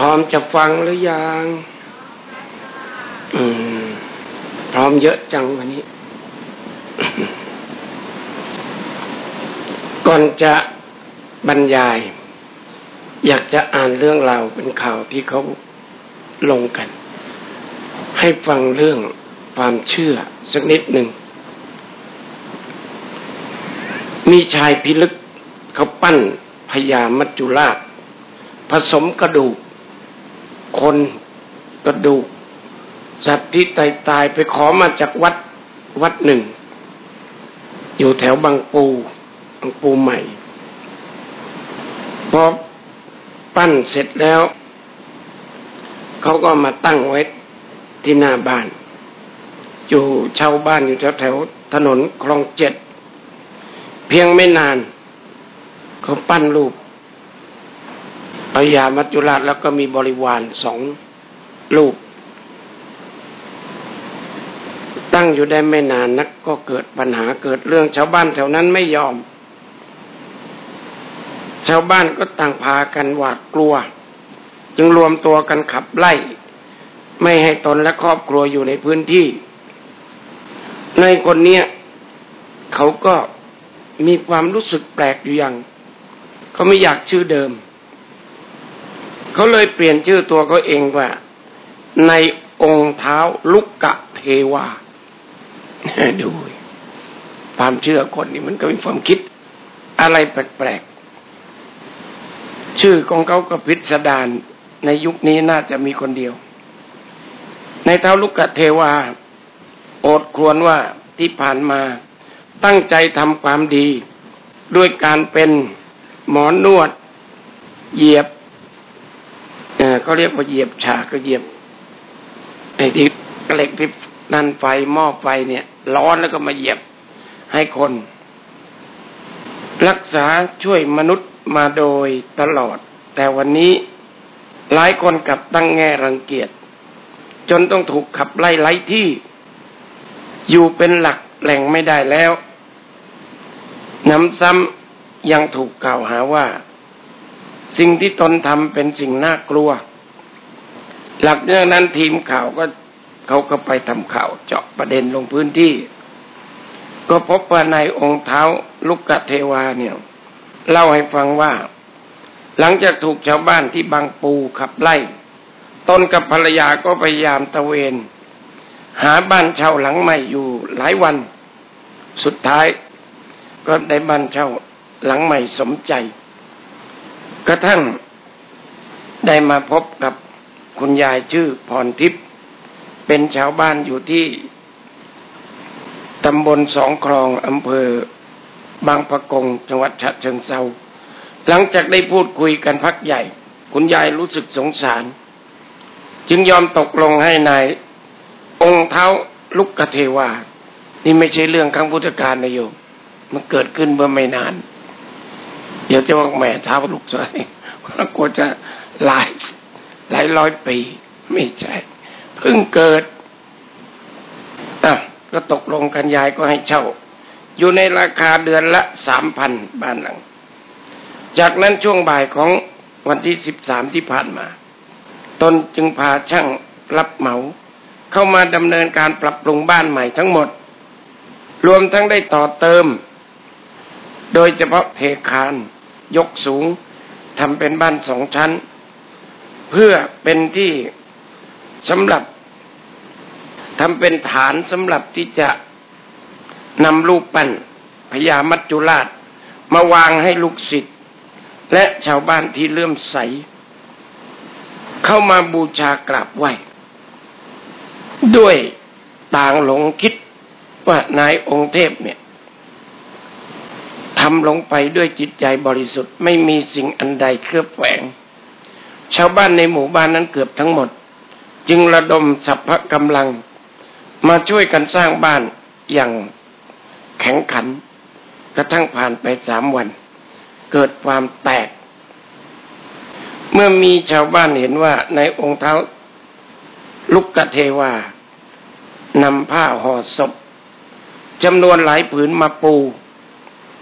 ร้อมจะฟังหรือยังพร้อมเยอะจังวันนี้ ก่อนจะบรรยายอยากจะอ่านเรื่องราวเป็นข่าวที่เขาลงกันให้ฟังเรื่องความเชื่อสักนิดหนึ่งมีชายพิลึกเขาปั้นพญามัจจุราชผสมกระดูกคนกระดูกสัตว์ที่ตายไปขอมาจากวัดหนึ่งอยู่แถวบางปูใหม่พอปั้นเสร็จแล้วเขาก็มาตั้งไว้ที่หน้าบ้านอยู่เช่าบ้านอยู่แถวถนนคลอง7เพียงไม่นานเขาปั้นรูปพญามัจจุราชแล้วก็มีบริวาร2รูปตั้งอยู่ได้ไม่นานนักก็เกิดปัญหาเกิดเรื่องชาวบ้านแถวนั้นไม่ยอมชาวบ้านก็ต่างพากันหวาดกลัวจึงรวมตัวกันขับไล่ไม่ให้ตนและครอบครัวอยู่ในพื้นที่ในคนนี้เขาก็มีความรู้สึกแปลกอยู่อย่างเขาไม่อยากชื่อเดิมเขาเลยเปลี่ยนชื่อตัวเขาเองว่าในองค์เท้าลุกกะเทวาดูความเชื่อคนนี่มันก็มีความคิดอะไรแปลกๆชื่อของเขาก็พิสดารในยุคนี้น่าจะมีคนเดียวในเท้าลุกกะเทวาโอดครวญว่าที่ผ่านมาตั้งใจทำความดีด้วยการเป็นหมอนวดเหยียบเขาเรียกว่าเหยียบฉากก็เหยียบไอ้ที่เหล็กที่นั่นไฟหม้อไฟเนี่ยร้อนแล้วก็มาเหยียบให้คนรักษาช่วยมนุษย์มาโดยตลอดแต่วันนี้หลายคนกลับตั้งแง่รังเกียจจนต้องถูกขับไล่ที่อยู่เป็นหลักแหล่งไม่ได้แล้วน้ำซ้ำยังถูกกล่าวหาว่าสิ่งที่ตนทำเป็นสิ่งน่ากลัวหลักเรื่องนั้นทีมข่าวเขาก็ไปทำข่าวเจาะประเด็นลงพื้นที่ก็พบว่าในองค์เท้าลุกกะเทวาเนี่ยเล่าให้ฟังว่าหลังจากถูกชาวบ้านที่บางปูขับไล่ตนกับภรรยาก็พยายามตะเวนหาบ้านเช่าหลังใหม่อยู่หลายวันสุดท้ายก็ได้บ้านเช่าหลังใหม่สมใจกระทั่งได้มาพบกับคุณยายชื่อพรทิพย์เป็นชาวบ้านอยู่ที่ตำบลสองคลองอำเภอบางปะกงจังหวัดฉะเชิงเทราหลังจากได้พูดคุยกันพักใหญ่คุณยายรู้สึกสงสารจึงยอมตกลงให้นายองค์เท้าลุกกะเทวานี่ไม่ใช่เรื่องครั้งพุทธกาลนะโยมมันเกิดขึ้นเมื่อไม่นานเดี๋ยวจะว่าแม่เท้าลุกซะกลัวจะหลายร้อยปีไม่ใช่เพิ่งเกิดก็ตกลงกันยายก็ให้เช่าอยู่ในราคาเดือนละ 3,000 บ้านหลังจากนั้นช่วงบ่ายของวันที่13ที่ผ่านมาตนจึงพาช่างรับเหมาเข้ามาดำเนินการปรับปรุงบ้านใหม่ทั้งหมดรวมทั้งได้ต่อเติมโดยเฉพาะเพคานยกสูงทำเป็นบ้าน2 ชั้นเพื่อเป็นที่สำหรับทำเป็นฐานสำหรับที่จะนำรูปปั้นพญามัจจุราชมาวางให้ลูกศิษย์และชาวบ้านที่เลื่อมใสเข้ามาบูชากราบไหว้ด้วยต่างหลงคิดว่านายองค์เทพเนี่ยทำลงไปด้วยจิตใจบริสุทธิ์ไม่มีสิ่งอันใดเคลือบแฝงชาวบ้านในหมู่บ้านนั้นเกือบทั้งหมดจึงระดมสรรพกำลังมาช่วยกันสร้างบ้านอย่างแข็งขันกระทั่งผ่านไป3 วันเกิดความแตกเมื่อมีชาวบ้านเห็นว่าในองค์เท้าลุกกะเทวานำผ้าห่อศพจำนวนหลายผืนมาปู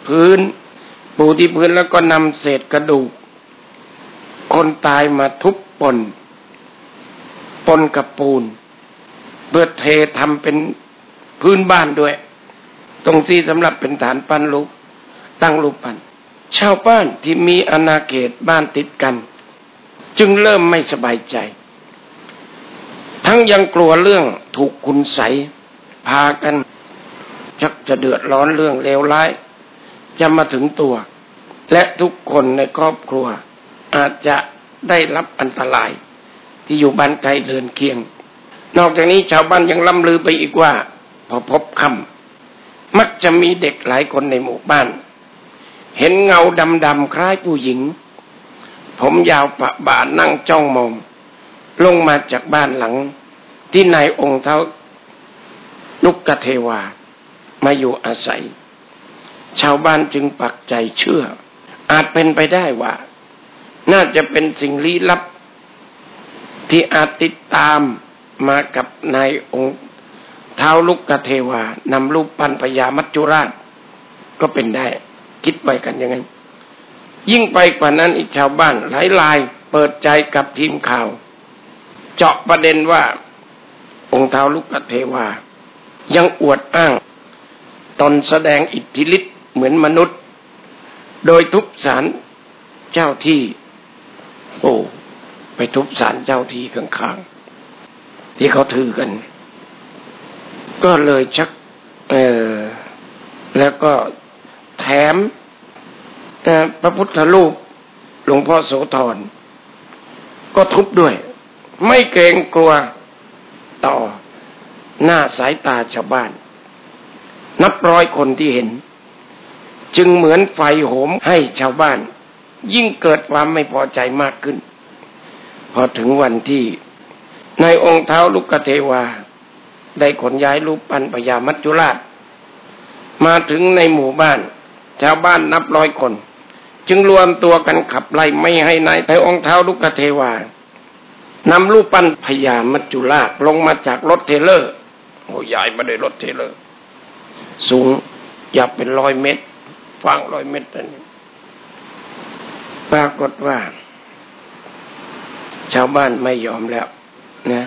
ที่พื้นแล้วก็นำเศษกระดูกคนตายมาทุบปนกับปูนเพื่อเททำเป็นพื้นบ้านด้วยตรงที่สำหรับเป็นฐานปั้นรูปตั้งรูปปั้นชาวบ้านที่มีอาณาเขตบ้านติดกันจึงเริ่มไม่สบายใจทั้งยังกลัวเรื่องถูกคุณไสยพากันชักจะเดือดร้อนเรื่องเลวร้ายจะมาถึงตัวและทุกคนในครอบครัวอาจจะได้รับอันตรายที่อยู่บ้านไกลเดินเคียงนอกจากนี้ชาวบ้านยังล่ำลือไปอีกว่าพอพบค่ำมักจะมีเด็กหลายคนในหมู่บ้านเห็นเงาดำๆคล้ายผู้หญิงผมยาวปะบ่านั่งจ้องมองลงมาจากบ้านหลังที่นายองค์เท้าลุกกเทวามาอยู่อาศัยชาวบ้านจึงปักใจเชื่ออาจเป็นไปได้ว่าน่าจะเป็นสิ่งลี้ลับที่อาจติดตามมากับนายองค์เท้าลุกกเทวานำรูปปั้นพญามัจจุราชก็เป็นได้คิดไปกันอย่างนั้นยิ่งไปกว่านั้นอีกชาวบ้านหลายรายเปิดใจกับทีมข่าวเจาะประเด็นว่าองค์เท้าลุกกเทวายังอวดอ้างตนแสดงอิทธิฤทธิ์เหมือนมนุษย์โดยทุบศาลเจ้าที่ไปทุบศาลเจ้าที่ข้างๆที่เขาถือกันก็เลยชักแล้วก็แถมพระพุทธรูปหลวงพ่อโสธรก็ทุบด้วยไม่เกรงกลัวต่อหน้าสายตาชาวบ้านนับร้อยคนที่เห็นจึงเหมือนไฟโหมให้ชาวบ้านยิ่งเกิดความไม่พอใจมากขึ้นพอถึงวันที่นายองค์เท้าลุกกเทวาได้ขนย้ายรูปปั้นพญามัจจุราชมาถึงในหมู่บ้านชาวบ้านนับร้อยคนจึงรวมตัวกันขับไล่ไม่ให้นายองค์เท้าลุกกเทวานำรูปปั้นพญามัจจุราชลงมาจากรถเทรลเลอร์ย้ายมาด้วยรถเทรลเลอร์สูงอย่าเป็น100 เมตรฟัง100 เมตรนั่นปรากฏว่าชาวบ้านไม่ยอมแล้วนะ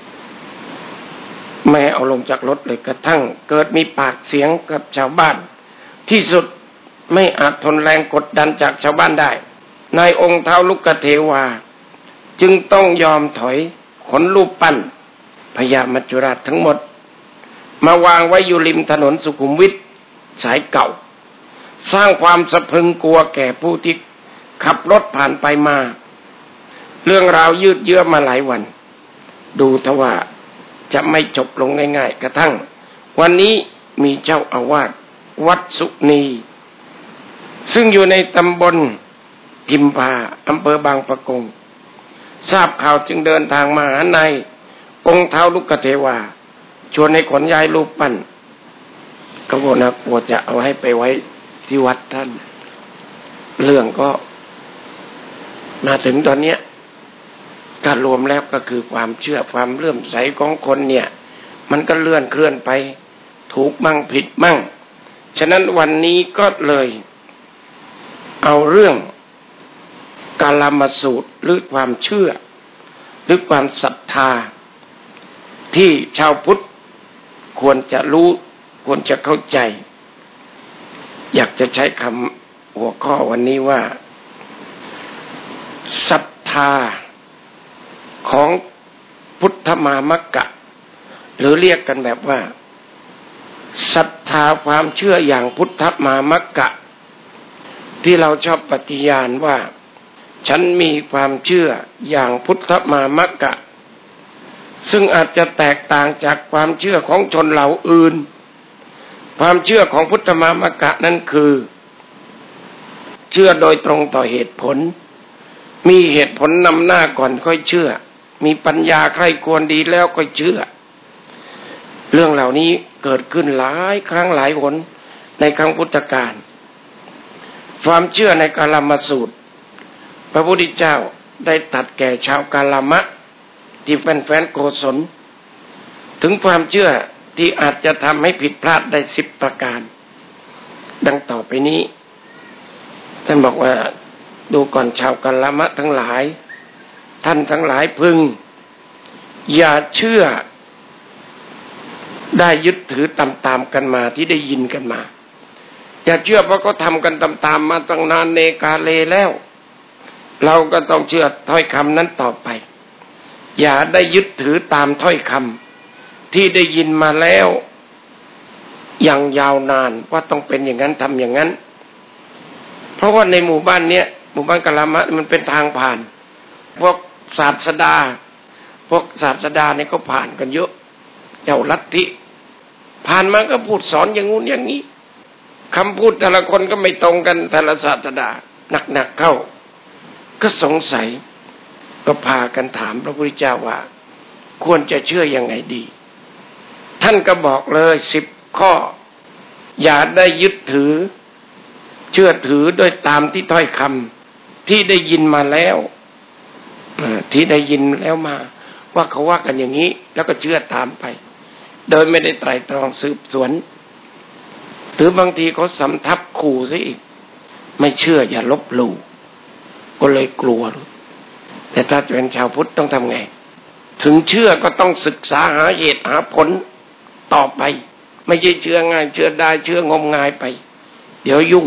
ไม่เอาลงจากรถเลยกระทั่งเกิดมีปากเสียงกับชาวบ้านที่สุดไม่อาจทนแรงกดดันจากชาวบ้านได้นายองค์เท้าลุกกเทวาจึงต้องยอมถอยขนรูปปั้นพญามัจจุราชทั้งหมดมาวางไว้อยู่ริมถนนสุขุมวิทสายเก่าสร้างความสะพรึงกลัวแก่ผู้ที่ขับรถผ่านไปมาเรื่องราวยืดเยื้อมาหลายวันดูทว่าจะไม่จบลงง่ายๆกระทั่งวันนี้มีเจ้าอาวาสวัดสุนีซึ่งอยู่ในตำบลพิมพาอำเภอบางปะกงทราบข่าวจึงเดินทางมาหานายองค์เท้าลุกกเทวาชวนให้ขนย้ายรูปปั้นก็บอกนะกลัวจะเอาให้ไปไว้ที่วัดท่านเรื่องก็มาถึงตอนนี้ถ้ารวมแล้วก็คือความเชื่อความเลื่อมใสของคนเนี่ยมันก็เลื่อนเคลื่อนไปถูกมั่งผิดมั่งฉะนั้นวันนี้ก็เลยเอาเรื่องกาลามสูตรหรือความเชื่อหรือความศรัทธาที่ชาวพุทธควรจะรู้ควรจะเข้าใจอยากจะใช้คำหัวข้อวันนี้ว่าศรัทธาของพุทธมามกะหรือเรียกกันแบบว่าศรัทธาความเชื่ออย่างพุทธมามกะที่เราชอบปฏิญาณว่าฉันมีความเชื่ออย่างพุทธมามกะซึ่งอาจจะแตกต่างจากความเชื่อของชนเหล่าอื่นความเชื่อของพุทธมามกะนั้นคือเชื่อโดยตรงต่อเหตุผลมีเหตุผลนำหน้าก่อนค่อยเชื่อมีปัญญาใคร่ควรดีแล้วค่อยเชื่อเรื่องเหล่านี้เกิดขึ้นหลายครั้งหลายหนในครั้งพุทธกาลความเชื่อในกาลามสูตรพระพุทธเจ้าได้ตรัสแก่ชาวกาลามะที่แฟนๆโกศลถึงความเชื่อที่อาจจะทำให้ผิดพลาดได้10 ประการดังต่อไปนี้ท่านบอกว่าดูก่อนชาวกาลามะทั้งหลายท่านทั้งหลายพึงอย่าเชื่อได้ยึดถือตามๆกันมาที่ได้ยินกันมาอย่าเชื่อเพราะเขาทำกันตามๆมาตั้งนานเนกาเลแล้วเราก็ต้องเชื่อถ้อยคำนั้นต่อไปอย่าได้ยึดถือตามถ้อยคำที่ได้ยินมาแล้วอย่างยาวนานว่าต้องเป็นอย่างนั้นทำอย่างนั้นเพราะว่าในหมู่บ้านเนี้ยหมู่บ้านกะลามะมันเป็นทางผ่านพวกศาสดาเนี่ยก็ผ่านกันเยอะเจ้าลัทธิผ่านมาก็พูดสอนอย่างงู้นอย่างนี้คำพูดแต่ละคนก็ไม่ตรงกันแต่ละศาสดาหนักเข้าก็สงสัยก็พากันถามพระพุทธเจ้าว่าควรจะเชื่อยังไงดีท่านก็บอกเลย10 ข้ออย่าได้ยึดถือเชื่อถือโดยตามที่ถ้อยคำที่ได้ยินมาแล้วที่ได้ยินแล้วมาว่าเขาว่ากันอย่างนี้แล้วก็เชื่อตามไปโดยไม่ได้ไตร่ตรองสืบสวนหรือบางทีเขาสำทับขู่ซะอีกไม่เชื่ออย่าลบหลู่ก็เลยกลัวแต่ถ้าเป็นชาวพุทธต้องทำไงถึงเชื่อก็ต้องศึกษาหาเหตุหาผลต่อไปไม่ใช่เชื่อง่ายเชื่อได้เชื่องมงายไปเดี๋ยวยุ่ง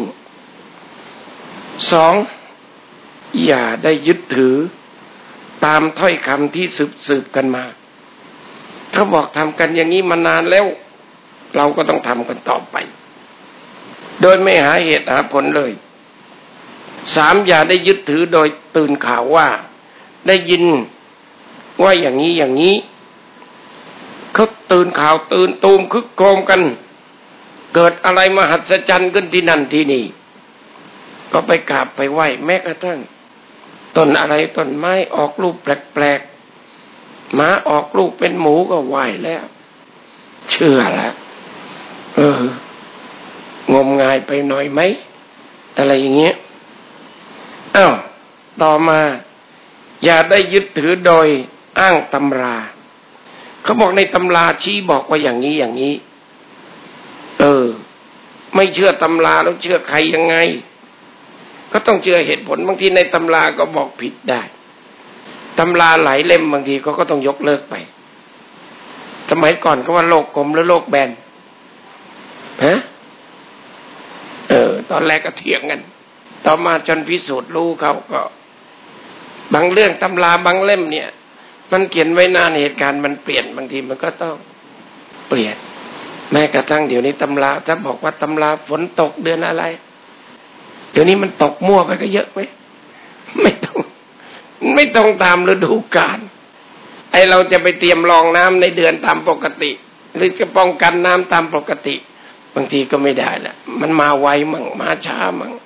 2อย่าได้ยึดถือตามถ้อยคำที่สืบกันมาเขาบอกทำกันอย่างนี้มานานแล้วเราก็ต้องทำกันต่อไปโดยไม่หาเหตุหาผลเลย3อย่าได้ยึดถือโดยตื่นข่าวว่าได้ยินว่าอย่างนี้อย่างนี้เขาตื่นข่าวตื่นตูมคึกโครมกันเกิดอะไรมหัศจรรย์ขึ้นที่นั่นที่นี่ก็ไปกราบไปไหว้แม้กระทั่งต้นอะไรต้นไม้ออกลูกแปลกๆหมาออกลูกเป็นหมูก็ไหว้แล้วเชื่อแล้วงมงายไปหน่อยไหมอะไรอย่างเงี้ยต่อมาอย่าได้ยึดถือโดยอ้างตำราเขาบอกในตำราชี้บอกว่าอย่างนี้อย่างนี้ไม่เชื่อตำราแล้วเชื่อใครยังไงก็ต้องเชื่อเหตุผลบางทีในตำราก็บอกผิดได้ตำราหลายเล่มบางทีก็ต้องยกเลิกไปสมัยก่อนก็ว่าโลกกลมหรือโลกแบนตอนแรกก็เถียงกันต่อมาจนพิสูจน์รู้เขาก็บางเรื่องตำราบางเล่มเนี่ยมันเขียนไว้นานเหตุการณ์มันเปลี่ยนบางทีมันก็ต้องเปลี่ยนแม้กระทั่งเดี๋ยวนี้ตำราถ้าบอกว่าตำราฝนตกเดือนอะไรเดี๋ยวนี้มันตกมั่วไปก็เยอะไหมไม่ต้องตามฤดูกาลไอเราจะไปเตรียมรองน้ำในเดือนตามปกติหรือจะป้องกันน้ำตามปกติบางทีก็ไม่ได้แหละมันมาไวมั่งมาช้ามั่ง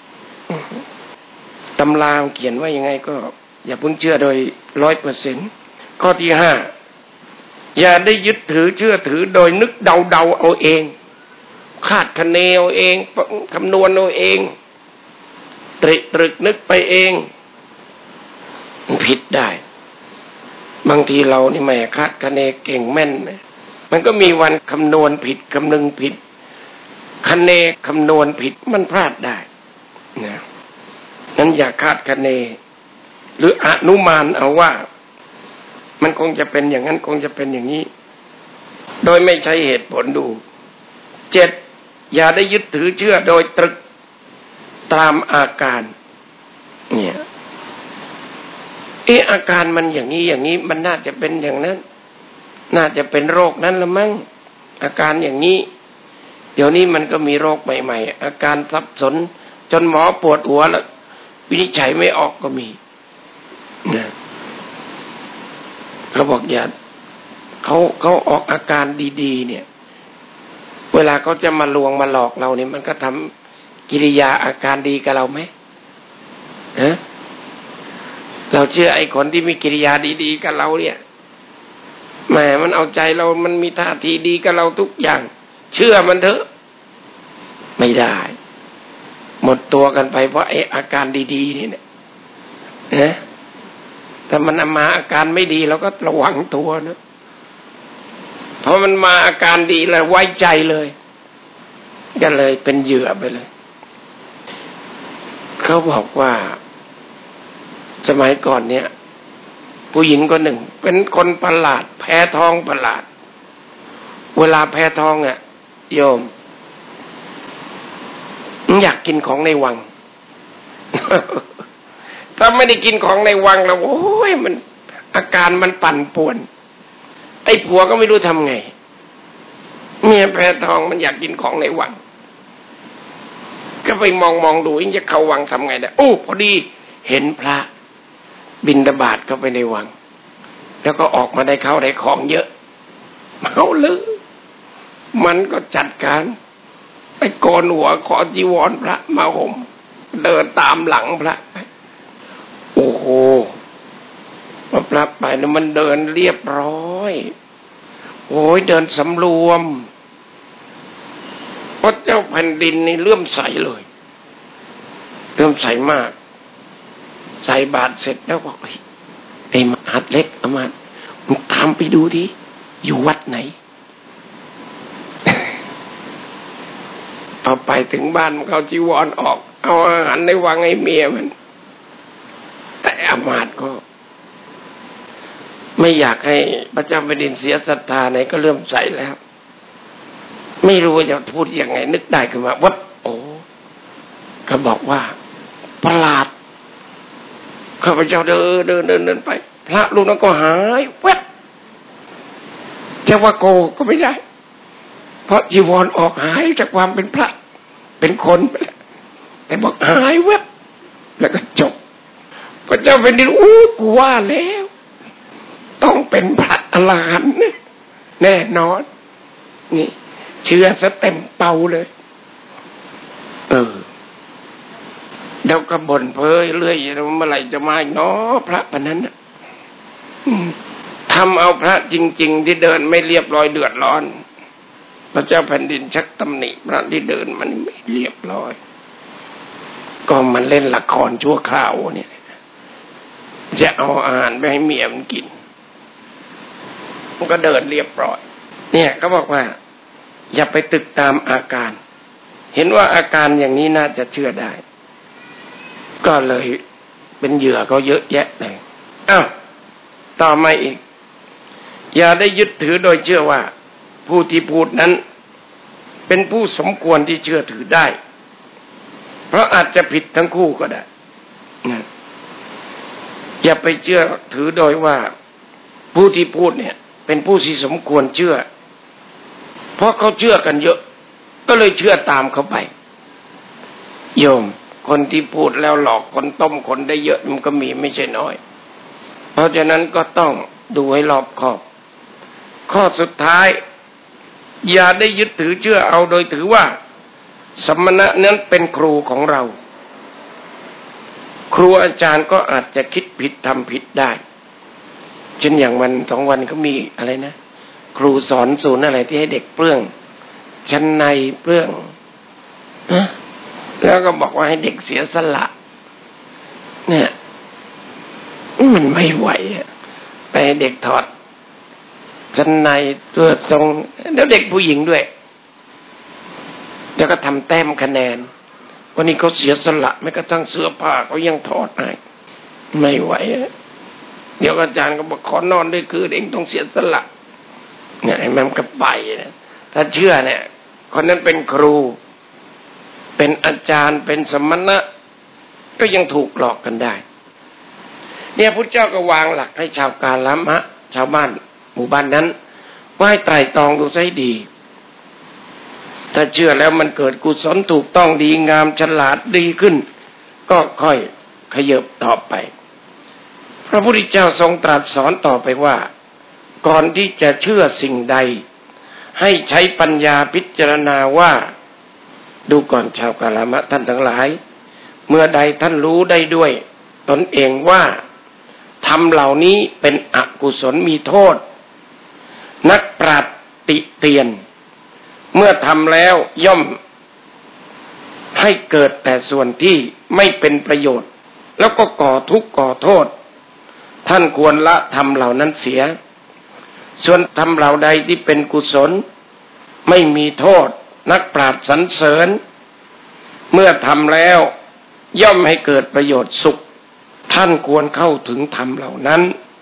ตำราเขียนว่ายังไงก็อย่าเพิ่งเชื่อโดย 100% ข้อที่5อย่าได้ยึดถือเชื่อถือโดยนึกเดาเอาเองคาดคะเนเอาเองคำนวณเอาเองตรึกนึกไปเองมันผิดได้บางทีเรานี่แหมคาดคะเนเก่งแม่นมันก็มีวันคำนวณผิดคำนึงผิดคะเนคำนวณผิดมันพลาดได้นะนั้นอย่าคาดคะเนหรืออนุมานเอาว่ามันคงจะเป็นอย่างนั้นคงจะเป็นอย่างนี้โดยไม่ใช้เหตุผลดู7อย่าได้ยึดถือเชื่อโดยตรึกตามอาการเนี่ยอาการมันอย่างนี้อย่างนี้มันน่าจะเป็นอย่างนั้นน่าจะเป็นโรคนั้นละมั้งอาการอย่างนี้เดี๋ยวนี้มันก็มีโรคใหม่ๆอาการสับสนจนหมอปวดหัวแล้ววินิจฉัยไม่ออกก็มีนะเขาบอกอย่าเขาออกอาการดีๆเนี่ยเวลาเขาจะมาลวงมาหลอกเราเนี่ยมันก็ทำกิริยาอาการดีกับเราไหมเราเชื่อไอ้คนที่มีกิริยาดีๆกับเราเนี่ยแหมมันเอาใจเรามันมีท่าทีดีกับเราทุกอย่างเชื่อมันเถอะไม่ได้หมดตัวกันไปเพราะไอ้อาการดีๆนี่เนี่ยถ้ามันมาอาการไม่ดีเราก็ระวังตัวนะเพราะมันมาอาการดีแล้วไว้ใจเลยก็เลยเป็นเหยื่อไปเลยเขาบอกว่าสมัยก่อนเนี่ยผู้หญิงคนหนึ่งเป็นคนประหลาดแพ้ท้องประหลาดเวลาแพ้ท้องโยมอยากกินของในวัง ถ้าไม่ได้กินของในวังแล้วโอ้ยมันอาการมันปั่นป่วนไอ้ผัวก็ไม่รู้ทำไงเมียแพ้ท้องมันอยากกินของในวังก็ไปมองดูยิ่งจะเข้าวังทำไงได้โอ้พอดีเห็นพระบิณฑบาตเข้าไปในวังแล้วก็ออกมาได้ข้าวได้ของเยอะเอาเลยมันก็จัดการไปโกนหัวขอจีวรพระมาห่มเดินตามหลังพระโอ้โหพระไปแล้วมันเดินเรียบร้อยโอ้ยเดินสำรวมพระเจ้าแผ่นดินนี่เลื่อมใสเลยเลื่อมใสมากใส่บาตรเสร็จแล้วบอกไอ้มหาดเล็กอามามึงตามไปดูดิอยู่วัดไหน พอไปถึงบ้านมันเอาจีวรออกเอาอาหารในวังให้เมียมันแต่อามาตย์ก็ไม่อยากให้พระเจ้าแผ่นดินเสียศรัทธาไหนก็เริ่มใส่แล้วไม่รู้ว่าจะพูดยังไงนึกได้ขึ้นมาวัดโอ้ก็บอกว่าประหลาดข้าพเจ้าเดินไปพระรูปนั้นก็หายแวบจะว่าโกก็ไม่ได้เพราะจีวรออกหายจากความเป็นพระเป็นคนไปแล้วแต่บอกหายแวบแล้วก็จบพระเจ้าแผ่นดินกูว่าแล้วต้องเป็นพระอรหันต์แน่นอนนี่เชื่อซะเต็มเป่าเลยเดี๋ยวก็บ่นเพ้อเรื่อยเมื่อไหร่จะมาอีกเนาะพระปานนั้นทำเอาพระจริงๆที่เดินไม่เรียบร้อยเดือดร้อนพระเจ้าแผ่นดินชักตำหนิพระที่เดินมันไม่เรียบร้อยก็มันเล่นละครชั่วคราวเนี่ยจะเอาอาหารไปให้เมียมันกินมันก็เดินเรียบร้อยเนี่ยก็บอกว่าอย่าไปตึกตามอาการเห็นว่าอาการอย่างนี้น่าจะเชื่อได้ก็เลยเป็นเหยื่อเขาเยอะแยะเลยต่อมาอีกอย่าได้ยึดถือโดยเชื่อว่าผู้ที่พูดนั้นเป็นผู้สมควรที่เชื่อถือได้เพราะอาจจะผิดทั้งคู่ก็ได้นะอย่าไปเชื่อถือโดยว่าผู้ที่พูดเนี่ยเป็นผู้ที่สมควรเชื่อเพราะเขาเชื่อกันเยอะก็เลยเชื่อตามเขาไปโยมคนที่พูดแล้วหลอกคนต้มคนได้เยอะมันก็มีไม่ใช่น้อยเพราะฉะนั้นก็ต้องดูให้รอบคอบข้อสุดท้ายอย่าได้ยึดถือเชื่อเอาโดยถือว่าสมณะนั้นเป็นครูของเราครูอาจารย์ก็อาจจะคิดผิดทำผิดได้เช่นอย่างวัน2 วันก็มีอะไรนะครูสอนศูนย์อะไรที่ให้เด็กเปลื้องชั้นในเปลื้องแล้วก็บอกว่าให้เด็กเสียสละเนี่ยมันไม่ไหวไปให้เด็กถอดชั้นในตัวทรงแล้วเด็กผู้หญิงด้วยแล้วก็ทำแต้มคะแนนวันนี้เขาเสียสละไม่กระทั่งเสื้อผ้าเขายังถอดให้ไม่ไหวเดี๋ยวอาจารย์ก็บอกขอนอนด้วยคืนเองต้องเสียสละเนี่ยไอ้แม่มก็ไปนะถ้าเชื่อเนี่ยคนนั้นเป็นครูเป็นอาจารย์เป็นสมณะก็ยังถูกหลอกกันได้เนี่ยพุทธเจ้าก็วางหลักให้ชาวกาลามะชาวบ้านหมู่บ้านนั้นว่าให้ไตร่ตรองดูให้ดีถ้าเชื่อแล้วมันเกิดกุศลถูกต้องดีงามฉลาดดีขึ้นก็ค่อยขยับต่อไปพระพุทธเจ้าทรงตรัสสอนต่อไปว่าก่อนที่จะเชื่อสิ่งใดให้ใช้ปัญญาพิจารณาว่าดูก่อนชาวกาลามะท่านทั้งหลายเมื่อใดท่านรู้ได้ด้วยตนเองว่าธรรมเหล่านี้เป็นอกุศลมีโทษนักปราชญ์ติเตียนเมื่อทำแล้วย่อมให้เกิดแต่ส่วนที่ไม่เป็นประโยชน์แล้วก็ก่อทุกข์ก่อโทษท่านควรละธรรมเหล่านั้นเสียส่วนธรรมเหล่าใดที่เป็นกุศลไม่มีโทษนักปราชญ์สรรเสริญเมื่อทำแล้วย่อมให้เกิดประโยชน์สุขท่านควรเข้าถึงธรรมเหล่านั้น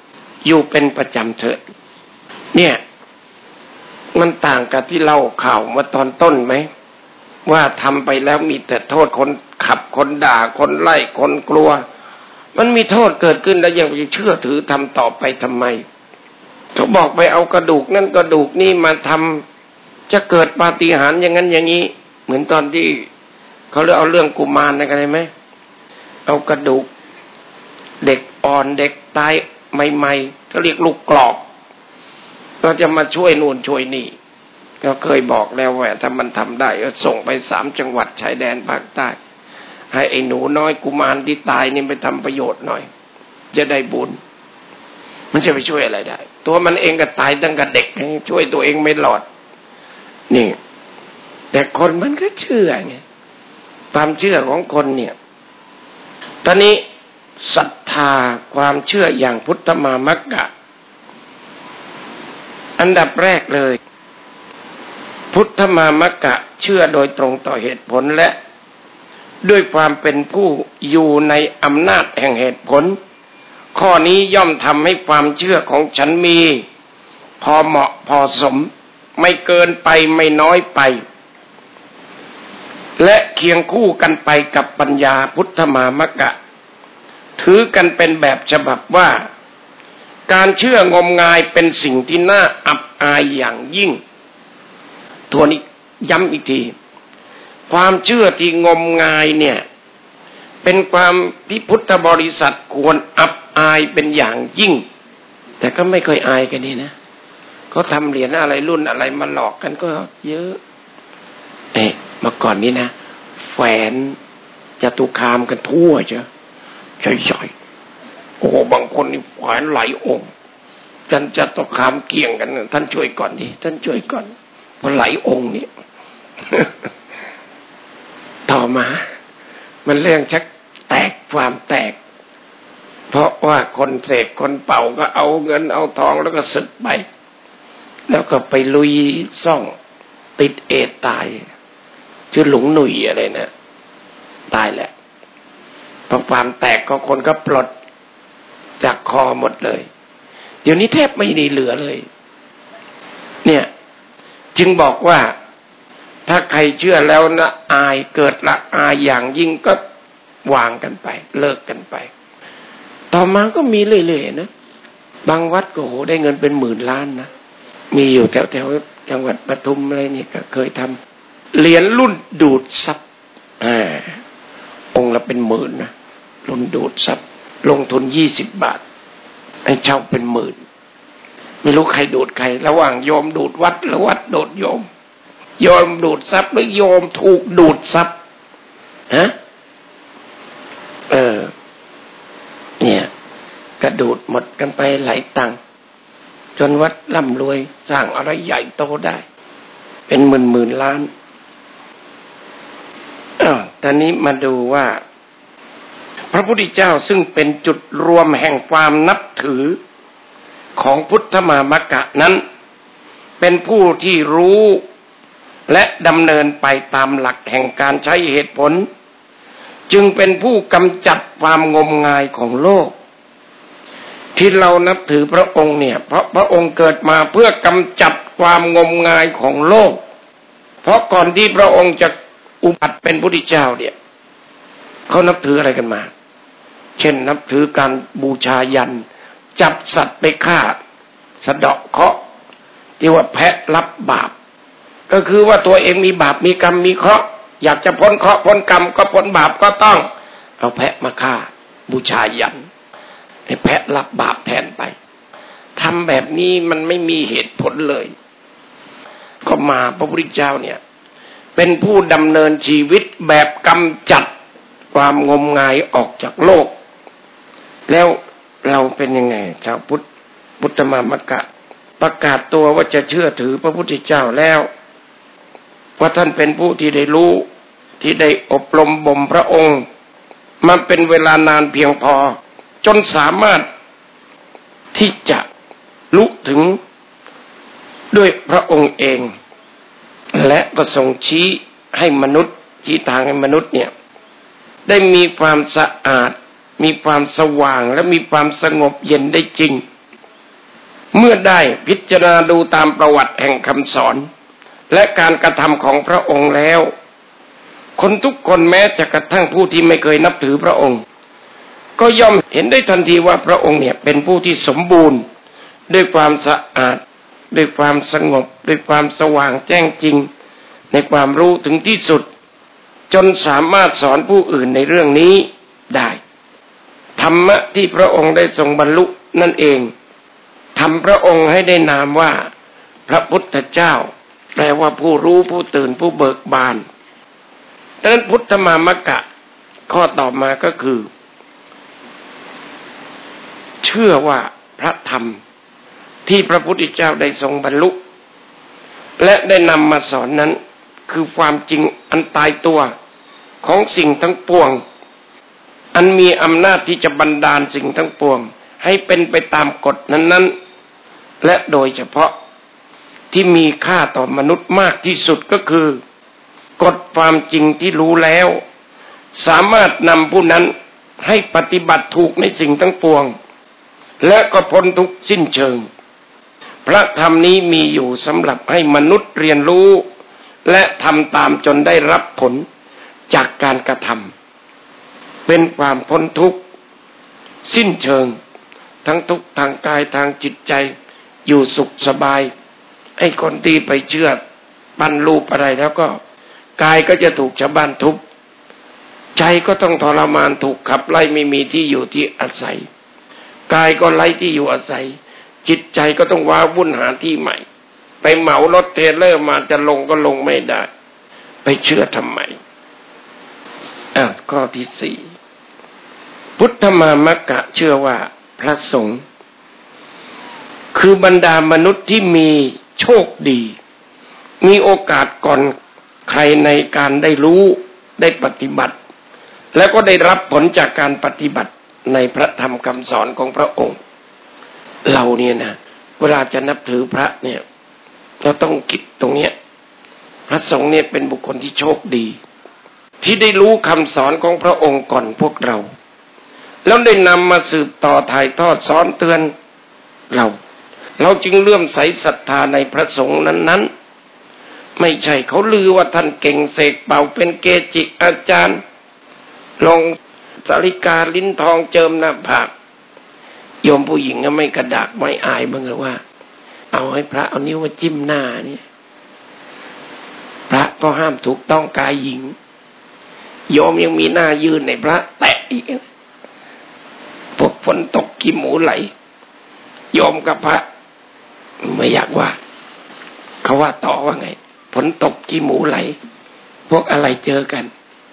อยู่เป็นประจำเถอะเนี่ยมันต่างกับที่เล่าข่าวมาตอนต้นไหมว่าทำไปแล้วมีแต่โทษคนขับคนด่าคนไล่คนกลัวมันมีโทษเกิดขึ้นแล้วยังจะเชื่อถือทำต่อไปทำไมเขาบอกไปเอากระดูกนั่นกระดูกนี่มาทำจะเกิดปาฏิหาริย์อย่างนั้นอย่างนี้เหมือนตอนที่เขาเอาเรื่องกุมารนะกันได้ไหมเอากระดูกเด็กอ่อนเด็กตายใหม่ๆเขาเรียกลูกกรอกก็จะมาช่วยนู่นช่วยนี่ก็เคยบอกแล้วว่าถ้ามันทำได้ก็ส่งไป3 จังหวัดชายแดนภาคใต้ให้ไอ้หนูน้อยกุมารที่ตายนี่ไปทำประโยชน์หน่อยจะได้บุญมันจะไปช่วยอะไรได้ตัวมันเองก็ตายตั้งแต่เด็กช่วยตัวเองไม่รอดนี่แต่คนมันก็เชื่อไงความเชื่อของคนเนี่ยตอนนี้ศรัทธาความเชื่ออย่างพุทธมามกะอันดับแรกเลยพุทธมามกะเชื่อโดยตรงต่อเหตุผลและด้วยความเป็นผู้อยู่ในอำนาจแห่งเหตุผลข้อนี้ย่อมทำให้ความเชื่อของฉันมีพอเหมาะพอสมไม่เกินไปไม่น้อยไปและเคียงคู่กันไปกับปัญญาพุทธมามกะถือกันเป็นแบบฉบับว่าการเชื่องมงายเป็นสิ่งที่น่าอับอายอย่างยิ่งทวนอีกย้ำอีกทีความเชื่อที่งมงายเนี่ยเป็นความที่พุทธบริษัทควรอับอายเป็นอย่างยิ่งแต่ก็ไม่ค่อยอายกันนี่นะเขาทำเหรียญอะไรรุ่นอะไรมาหลอกกันก็เยอะเมื่อก่อนนี้นะแฝนจตุคามกันทั่วเจ้าใหญ่ๆโอ้บางคนนี่แฝนหลายองค์ท่านจตุคามเกี่ยงกันท่านช่วยก่อนดิท่านช่วยก่อนเพราะหลายองค์นี่ ต่อมามันเรื่องชักแตกความแตกเพราะว่าคนเสกคนเป่าก็เอาเงินเอาทองแล้วก็สึกไปแล้วก็ไปลุยซ่องติดเอดตายชื่อหลงหนุ่ยอะไรนะตายแหละพอความแตกก็คนก็ปลดจากคอหมดเลยเดี๋ยวนี้แทบไม่ได้เหลือเลยเนี่ยจึงบอกว่าถ้าใครเชื่อแล้วนะอายเกิดละอายอย่างยิ่งก็วางกันไปเลิกกันไปต่อมาก็มีเรื่อยๆนะบางวัดก็โหได้เงินเป็น10,000 ล้านนะมีอยู่แถวๆจังหวัดปทุมอะไรนี่ก็เคยทำเหรียญรุ่นดูดซับองค์ละเป็น10,000นะรุ่นดูดซับลงทุน20 บาทให้เช่าเป็น10,000ไม่รู้ใครดูดใครระหว่างโยมดูดวัดหรือวัดดูดโยมดูดซับหรือโยมถูกดูดซับฮะเนี่ยกระดูดหมดกันไปหลายตังค์จนวัดร่ำรวยสร้างอะไรใหญ่โตได้เป็นหมื่นล้านตอนนี้มาดูว่าพระพุทธเจ้าซึ่งเป็นจุดรวมแห่งความนับถือของพุทธมามกะนั้นเป็นผู้ที่รู้และดำเนินไปตามหลักแห่งการใช้เหตุผลจึงเป็นผู้กำจัดความงมงายของโลกที่เรานับถือพระองค์เนี่ยเพราะพระองค์เกิดมาเพื่อกำจัดความงมงายของโลกเพราะก่อนที่พระองค์จะอุบัติเป็นพระพุทธเจ้าเนี่ยเขานับถืออะไรกันมาเช่นนับถือการบูชายันจับสัตว์ไปฆ่าสะเดาะเคราะห์ที่ว่าแพะรับบาปก็คือว่าตัวเองมีบาปมีกรรมมีเคราะห์อยากจะพ้นเคราะห์พ้นกรรมก็พ้นบาปก็ต้องเอาแพะมาฆ่าบูชายันให้แพะรับบาปแทนไปทำแบบนี้มันไม่มีเหตุผลเลยก็มาพระพุทธเจ้าเนี่ยเป็นผู้ดำเนินชีวิตแบบกำจัดความงมงายออกจากโลกแล้วเราเป็นยังไงชาวพุทธมามกะประกาศตัวว่าจะเชื่อถือพระพุทธเจ้าแล้วว่าท่านเป็นผู้ที่ได้รู้ที่ได้อบรมบ่มพระองค์มาเป็นเวลานานเพียงพอจนสามารถที่จะรู้ถึงด้วยพระองค์เองและก็ทรงชี้ให้มนุษย์ชี้ทางให้มนุษย์เนี่ยได้มีความสะอาดมีความสว่างและมีความสงบเย็นได้จริงมื่อได้พิจารณาดูตามประวัติแห่งคำสอนและการกระทำของพระองค์แล้วคนทุกคนแม้จะกระทั่งผู้ที่ไม่เคยนับถือพระองค์ก็ย่อมเห็นได้ทันทีว่าพระองค์เนี่ยเป็นผู้ที่สมบูรณ์ด้วยความสะอาดด้วยความสงบด้วยความสว่างแจ้งจริงในความรู้ถึงที่สุดจนสามารถสอนผู้อื่นในเรื่องนี้ได้ธรรมะที่พระองค์ได้ทรงบรรลุนั่นเองทำพระองค์ให้ได้นามว่าพระพุทธเจ้าแปลว่าผู้รู้ผู้ตื่นผู้เบิกบานดังนั้นพุทธมามกะข้อต่อมาก็คือเชื่อว่าพระธรรมที่พระพุทธเจ้าได้ทรงบรรลุและได้นำมาสอนนั้นคือความจริงอันตายตัวของสิ่งทั้งปวงอันมีอำนาจที่จะบันดาลสิ่งทั้งปวงให้เป็นไปตามกฎนั้นๆและโดยเฉพาะที่มีค่าต่อมนุษย์มากที่สุดก็คือกฎความจริงที่รู้แล้วสามารถนำผู้นั้นให้ปฏิบัติถูกในสิ่งทั้งปวงและก็พ้นทุกข์สิ้นเชิงพระธรรมนี้มีอยู่สำหรับให้มนุษย์เรียนรู้และทำตามจนได้รับผลจากการกระทำเป็นความพ้นทุกข์สิ้นเชิงทั้งทุกข์ทางกายทางจิตใจอยู่สุขสบายไอ้คนที่ไปเชื่อปั้นรูปอะไรแล้วก็กายก็จะถูกชาวบ้านทุบใจก็ต้องทรมานถูกขับไล่ไม่มีที่อยู่ที่อาศัยกายก็ไร้ที่อยู่อาศัยจิตใจก็ต้องว้าวุ่นหาที่ใหม่ไปเหมารถเทรลเลอร์มาจะลงก็ลงไม่ได้ไปเชื่อทำไมข้อที่ 4พุทธมามกะเชื่อว่าพระสงฆ์คือบรรดามนุษย์ที่มีโชคดีมีโอกาสก่อนใครในการได้รู้ได้ปฏิบัติแล้วก็ได้รับผลจากการปฏิบัติในพระธรรมคำสอนของพระองค์เราเนี่ยนะเวลาจะนับถือพระเนี่ยเราต้องคิดตรงเนี้ยพระสงฆ์เนี่ยเป็นบุคคลที่โชคดีที่ได้รู้คำสอนของพระองค์ก่อนพวกเราแล้วได้นำมาสืบต่อถ่ายทอดสอนเตือนเราจึงเลื่อมใสศรัทธาในพระสงฆ์นั้นๆไม่ใช่เขาลือว่าท่านเก่งเสกเป่าเป็นเกจิอาจารย์ลงสาริกาลิ้นทองเจิมหน้าผากโยมผู้หญิงก็ไม่กระดากไม่อายบ้างหรือว่าเอาให้พระเอานิ้วมาจิ้มหน้านี่พระก็ห้ามถูกต้องกายหญิงโยมยังมีหน้ายืนในพระแตะอีกพวกฝนตกขี้หมูไหลโยมกับพระไม่อยากว่าเขาว่าต่อว่าไงฝนตกขี้หมูไหลพวกอะไรเจอกัน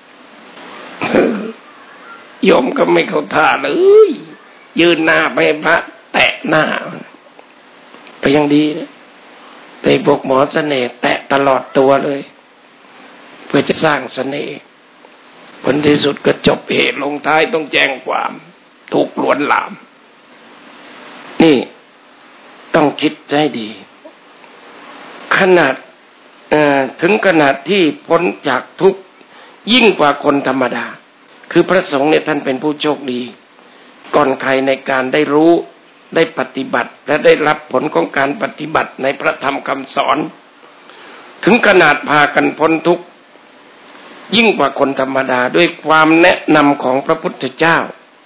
โยมก็ไม่เข้าท่าเลยยืนหน้าไปพระแตะหน้าก็ยังดีนะแต่พวกหมอเสน่ห์แตะตลอดตัวเลยเพื่อจะสร้างเสน่ห์ผลที่สุดก็จบเหตุลงท้ายต้องแจ้งความถูกลวนลามนี่ต้องคิดให้ดีขนาดถึงขนาดที่พ้นจากทุกข์ยิ่งกว่าคนธรรมดาคือพระสงฆ์เนี่ยท่านเป็นผู้โชคดีก่อนใครในการได้รู้ได้ปฏิบัติและได้รับผลของการปฏิบัติในพระธรรมคำสอนถึงขนาดพากันพ้นทุกข์ยิ่งกว่าคนธรรมดาด้วยความแนะนำของพระพุทธเจ้า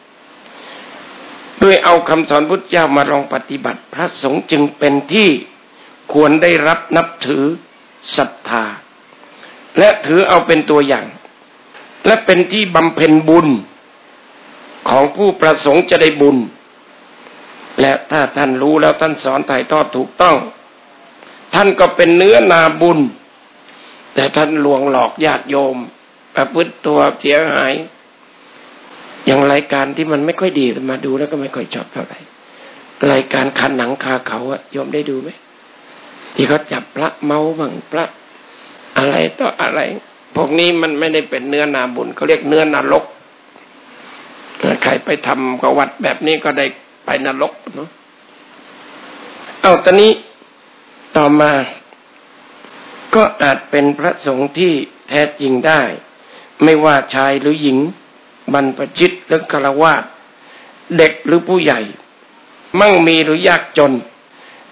ด้วยเอาคำสอนพุทธเจ้ามาลองปฏิบัติพระสงฆ์จึงเป็นที่ควรได้รับนับถือศรัทธาและถือเอาเป็นตัวอย่างและเป็นที่บำเพ็ญบุญของผู้ประสงค์จะได้บุญและถ้าท่านรู้แล้วท่านสอนถ่ายทอดถูกต้องท่านก็เป็นเนื้อนาบุญแต่ท่านลวงหลอกญาติโยมประพฤติตัวเสียหายอย่างรายการที่มันไม่ค่อยดีมาดูแล้วก็ไม่ค่อยชอบเท่าไหร่รายการคันหนังคาเขาอะโยมได้ดูไหมที่เขาจับพระเมาบ้างพระอะไรต่ออะไรพวกนี้มันไม่ได้เป็นเนื้อนาบุญเขาเรียกเนื้อนรกใครไปทำกับวัดแบบนี้ก็ได้ไปนรกเนาะตอนนี้ต่อมาก็อาจเป็นพระสงฆ์ที่แท้จริงได้ไม่ว่าชายหรือหญิงบรรพชิตหรือฆราวาสเด็กหรือผู้ใหญ่มั่งมีหรือยากจน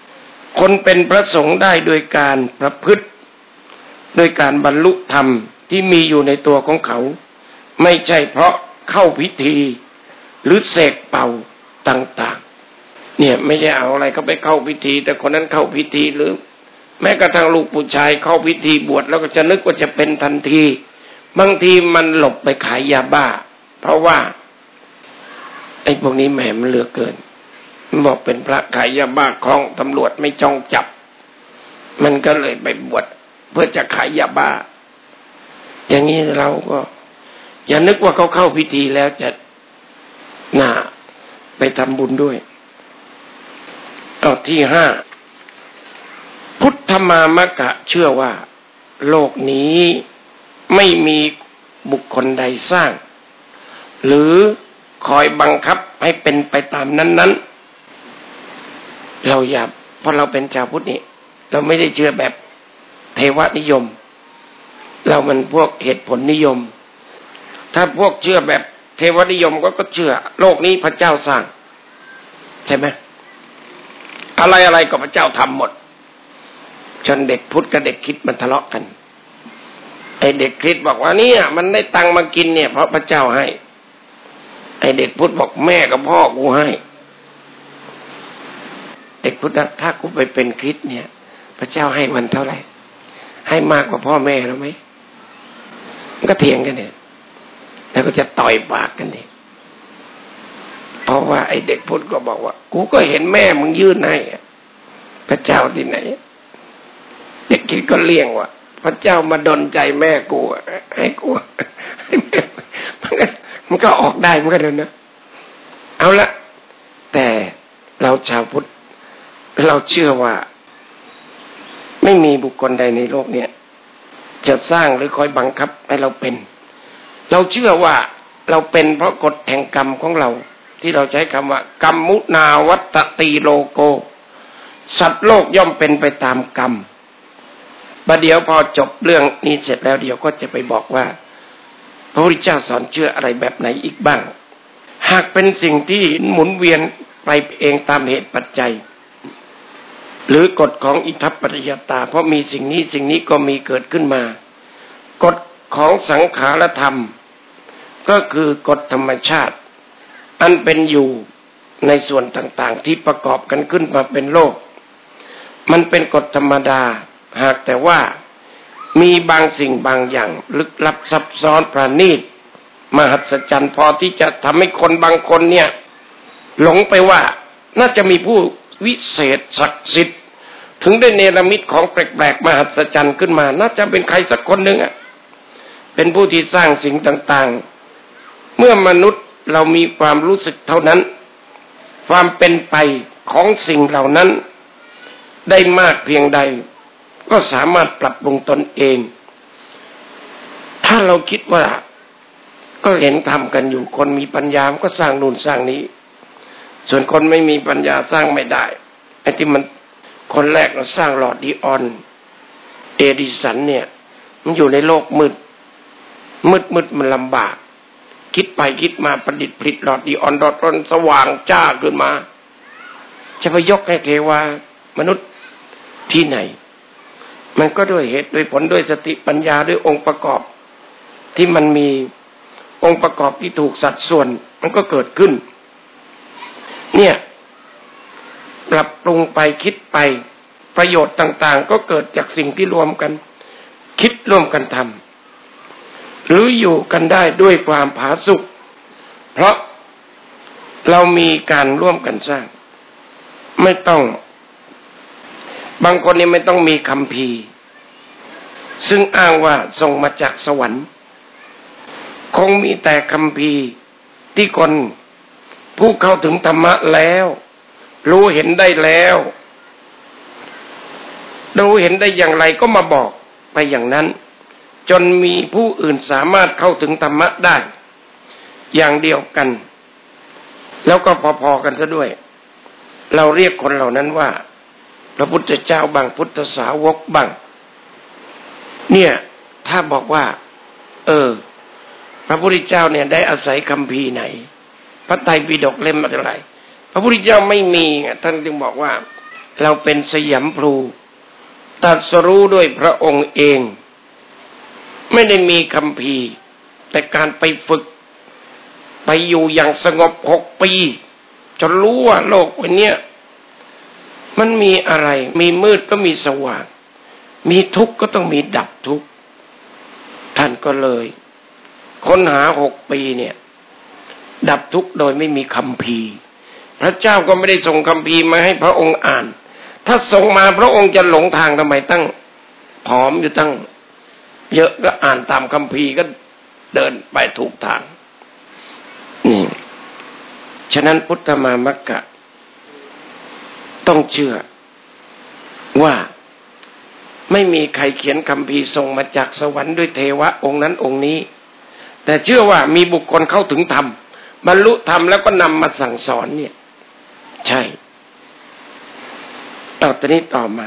คนเป็นพระสงฆ์ได้โดยการประพฤติโดยการบรรลุธรรมที่มีอยู่ในตัวของเขาไม่ใช่เพราะเข้าพิธีหรือเสกเป่าต่างๆเนี่ยไม่ได้เอาอะไรเขาไปเข้าพิธีแต่คนนั้นเข้าพิธีหรือแม้กระทั่งลูกผู้ชายเข้าพิธีบวชแล้วก็จะนึกว่าจะเป็นทันทีบางทีมันหลบไปขายยาบ้าเพราะว่าไอ้พวกนี้แหมมันเหลือเกินมันบอกเป็นพระขายยาบ้าคล้องตำรวจไม่จ้องจับมันก็เลยไปบวชเพื่อจะขายยาบ้าอย่างนี้เราก็อย่านึกว่าเขาเข้าพิธีแล้วจะน่าไปทำบุญด้วยที่ 5พุทธมามกะเชื่อว่าโลกนี้ไม่มีบุคคลใดสร้างหรือคอยบังคับให้เป็นไปตามนั้นๆเราอย่าเพราะเราเป็นชาวพุทธนี่เราไม่ได้เชื่อแบบเทวนิยมเรามันพวกเหตุผลนิยมถ้าพวกเชื่อแบบเทวนิยมก็เชื่อโลกนี้พระเจ้าสร้างใช่ไหมอะไรก็พระเจ้าทำหมดจนเด็กพุทธกับเด็กคริสต์มันทะเลาะกันไอเด็กคริสต์บอกว่าเนี่ยมันได้ตังค์มากินเนี่ยเพราะพระเจ้าให้ไอเด็กพุทธบอกแม่กับพ่อกูให้เด็กพุทธถ้ากูไปเป็นคริสต์เนี่ยพระเจ้าให้มันเท่าไหร่ให้มากกว่าพ่อแม่เราไหมมันก็เถียงกันเนี่ยแล้วก็จะต่อยปากกันเนี่ยเพราะว่าไอเด็กพุทธก็บอกว่ากูก็เห็นแม่มึงยื่นให้พระเจ้าที่ไหนเด็กคิดก็เลี่ยงว่าพระเจ้ามาดลใจแม่กูให้กูให้แม่มันก็ออกได้มันก็เดินนะเอาละแต่เราชาวพุทธเราเชื่อว่าไม่มีบุคคลใดในโลกเนี่ยจะสร้างหรือคอยบังคับให้เราเป็นเราเชื่อว่าเราเป็นเพราะกฎแห่งกรรมของเราที่เราใช้คำว่ากรรมุนาวัตติโลโกสัตว์โลกย่อมเป็นไปตามกรรมประเดี๋ยวพอจบเรื่องนี้เสร็จแล้วเดี๋ยวก็จะไปบอกว่าพระพุทธเจ้าสอนเชื่ออะไรแบบไหนอีกบ้างหากเป็นสิ่งที่หมุนเวียนไปเองตามเหตุปัจจัยหรือกฎของอิทธิปัจจยตาเพราะมีสิ่งนี้ก็มีเกิดขึ้นมากฎของสังขารธรรมก็คือกฎธรรมชาติอันเป็นอยู่ในส่วนต่างๆที่ประกอบกันขึ้นมาเป็นโลกมันเป็นกฎธรรมดาหากแต่ว่ามีบางสิ่งบางอย่างลึกลับซับซ้อนประณีตมหัศจรรย์พอที่จะทำให้คนบางคนเนี่ยหลงไปว่าน่าจะมีผู้วิเศษศักดิ์สิทธิ์ถึงได้เนรมิตของแปลกๆมหัศจรรย์ขึ้นมาน่าจะเป็นใครสักคนหนึ่งเป็นผู้ที่สร้างสิ่งต่างๆเมื่อมนุษย์เรามีความรู้สึกเท่านั้นความเป็นไปของสิ่งเหล่านั้นได้มากเพียงใดก็สามารถปรับปรุงตนเองถ้าเราคิดว่าก็เห็นทำกันอยู่คนมีปัญญาก็สร้างนู่นสร้างนี้ส่วนคนไม่มีปัญญาสร้างไม่ได้ไอ้ที่มันคนแรกเราสร้างหลอดนีออนเอดิสันเนี่ยมันอยู่ในโลกมืดมันลำบากคิดไปคิดมาประดิษฐ์ผลิตหลอดนีออนหลอดร้อนสว่างจ้าขึ้นมาจะไปยกให้เทวามนุษย์ที่ไหนมันก็ด้วยเหตุด้วยผลด้วยสติปัญญาด้วยองค์ประกอบที่มันมีองค์ประกอบที่ถูกสัดส่วนมันก็เกิดขึ้นเนี่ยปรับปรุงไปคิดไปประโยชน์ต่างๆก็เกิดจากสิ่งที่รวมกันคิดร่วมกันทำหรืออยู่กันได้ด้วยความผาสุกเพราะเรามีการร่วมกันสร้างไม่ต้องบางคนนี่ไม่ต้องมีคัมภีร์ซึ่งอ้างว่าส่งมาจากสวรรค์คงมีแต่คัมภีร์ที่คนผู้เข้าถึงธรรมะแล้วรู้เห็นได้แล้วรู้เห็นได้อย่างไรก็มาบอกไปอย่างนั้นจนมีผู้อื่นสามารถเข้าถึงธรรมะได้อย่างเดียวกันแล้วก็พอๆกันซะด้วยเราเรียกคนเหล่านั้นว่าพระพุทธเจ้าบางพุทธสาวกบางเนี่ยถ้าบอกว่าพระพุทธเจ้าเนี่ยได้อาศัยคัมภีร์ไหนพระไตรปิฎกเล่มอะไรพระพุทธเจ้าไม่มีท่านจึงบอกว่าเราเป็นสยามพลูตรัสรู้ด้วยพระองค์เองไม่ได้มีคัมภีร์แต่การไปฝึกไปอยู่อย่างสงบ6 ปีจนรู้ว่าโลกวันนี้มันมีอะไรมีมืดก็มีสว่างมีทุกข์ก็ต้องมีดับทุกข์ท่านก็เลยค้นหา6 ปีเนี่ยดับทุกข์โดยไม่มีคัมภีร์พระเจ้าก็ไม่ได้ส่งคัมภีร์มาให้พระองค์อ่านถ้าส่งมาพระองค์จะหลงทางทำไมตั้งผอมอยู่ตั้งเยอะก็อ่านตามคัมภีร์ก็เดินไปถูกทางนี่ฉะนั้นพุทธมามกะต้องเชื่อว่าไม่มีใครเขียนคัมภีร์ส่งมาจากสวรรค์ด้วยเทวะองค์นั้นองค์นี้แต่เชื่อว่ามีบุคคลเข้าถึงธรรมบรรลุธรรมแล้วก็นำมาสั่งสอนเนี่ยใช่ตอนนี้ต่อมา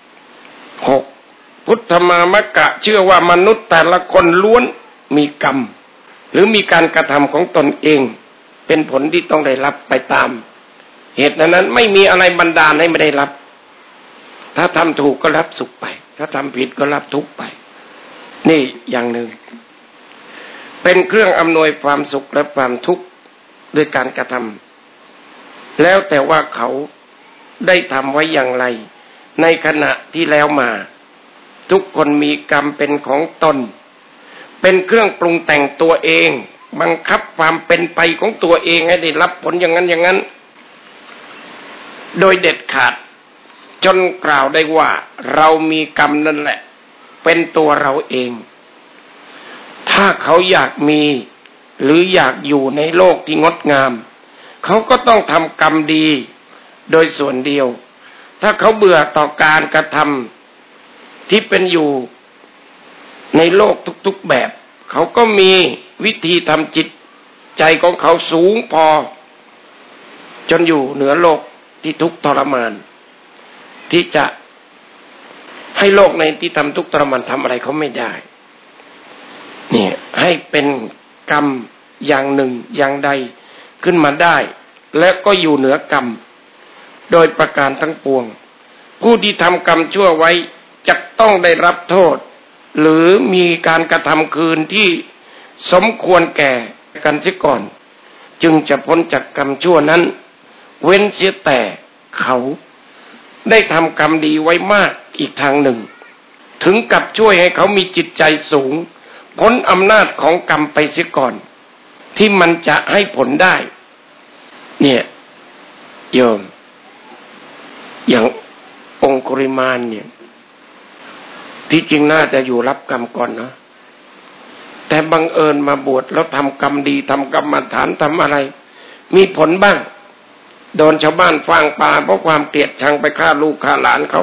6พุทธมามกะเชื่อว่ามนุษย์แต่ละคนล้วนมีกรรมหรือมีการกระทำของตนเองเป็นผลที่ต้องได้รับไปตามเหตุนั้นไม่มีอะไรบันดาลให้ไม่ได้รับถ้าทำถูกก็รับสุขไปถ้าทำผิดก็รับทุกข์ไปนี่อย่างหนึ่งเป็นเครื่องอำนวยความสุขและความทุกข์ด้วยการกระทำแล้วแต่ว่าเขาได้ทำไว้อย่างไรในขณะที่แล้วมาทุกคนมีกรรมเป็นของตนเป็นเครื่องปรุงแต่งตัวเองบังคับความเป็นไปของตัวเองให้ได้รับผลอย่างนั้นอย่างนั้นโดยเด็ดขาดจนกล่าวได้ว่าเรามีกรรมนั่นแหละเป็นตัวเราเองถ้าเขาอยากมีหรืออยากอยู่ในโลกที่งดงามเขาก็ต้องทำกรรมดีโดยส่วนเดียวถ้าเขาเบื่อต่อการกระทำที่เป็นอยู่ในโลกทุกๆแบบเขาก็มีวิธีทำจิตใจของเขาสูงพอจนอยู่เหนือโลกที่ทุกข์ทรมานที่จะให้โลกในที่ทำทุกข์ทรมานทำอะไรเขาไม่ได้เนี่ยให้เป็นกรรมอย่างหนึ่งอย่างใดขึ้นมาได้และก็อยู่เหนือกรรมโดยประการทั้งปวงผู้ที่ทำกรรมชั่วไว้จะต้องได้รับโทษหรือมีการกระทำคืนที่สมควรแก่กันเสียก่อนจึงจะพ้นจากกรรมชั่วนั้นเว้นเสียแต่เขาได้ทำกรรมดีไว้มากอีกทางหนึ่งถึงกับช่วยให้เขามีจิตใจสูงพ้นอำนาจของกรรมไปเสียก่อนที่มันจะให้ผลได้เนี่ยโยมอย่างองคุริมานเนี่ยที่จริงน่าจะอยู่รับกรรมก่อนเนาะแต่บังเอิญมาบวชแล้วทำกรรมดีทำกรรมฐานทำอะไรมีผลบ้างโดนชาวบ้านฟางป่าเพราะความเกลียดชังไปฆ่าลูกฆ่าหลานเขา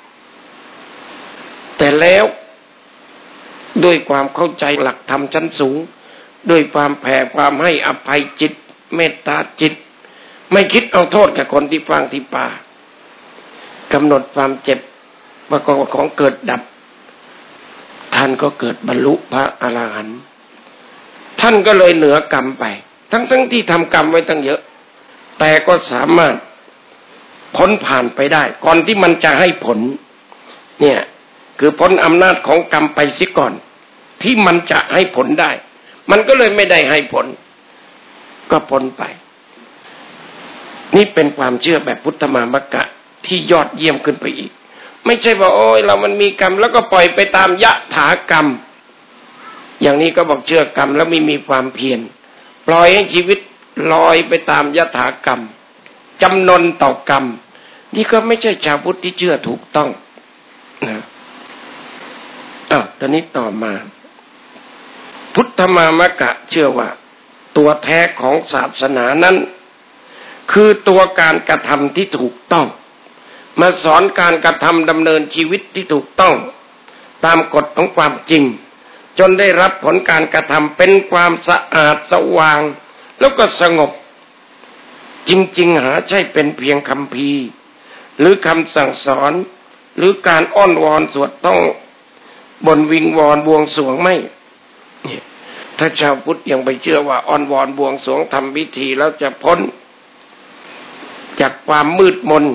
แต่แล้วด้วยความเข้าใจหลักธรรมชั้นสูงด้วยความแผ่ความให้อภัยจิตเมตตาจิตไม่คิดเอาโทษกับคนที่ฟางที่ป่ากำหนดความเจ็บประกอบของเกิดดับท่านก็เกิดบรรลุพระอรหันต์ท่านก็เลยเหนือกรรมไปทั้งที่ทำกรรมไว้ตั้งเยอะแต่ก็สามารถพ้นผ่านไปได้ก่อนที่มันจะให้ผลเนี่ยคือพ้นอำนาจของกรรมไปซิก่อนที่มันจะให้ผลได้มันก็เลยไม่ได้ให้ผลก็พ้นไปนี่เป็นความเชื่อแบบพุทธมามกะที่ยอดเยี่ยมขึ้นไปอีกไม่ใช่ว่าโอ้ยเรามันมีกรรมแล้วก็ปล่อยไปตามยถากรรมอย่างนี้ก็บอกเชื่อกรรมแล้วไม่มีความเพียรปล่อยให้ชีวิตลอยไปตามยถากรรมจำนนต่อกรรมนี่ก็ไม่ใช่ชาวพุทธที่เชื่อถูกต้องนะตอนนี้ต่อมาพุทธมามกะเชื่อว่าตัวแท้ของศาสนานั้นคือตัวการกระทำที่ถูกต้องมาสอนการกระทำดำเนินชีวิตที่ถูกต้องตามกฎของความจริงจนได้รับผลการกระทำเป็นความสะอาดสว่างแล้วก็สงบจริงๆหาใช่เป็นเพียงคัมภีร์หรือคำสั่งสอนหรือการอ้อนวอนสวดต้องบนวิงวอนบวงสรวงไม่ถ้าชาวพุทธยังไปเชื่อว่าอ้อนวอนบวงสรวงทำพิธีแล้วจะพ้นจากความมืดมน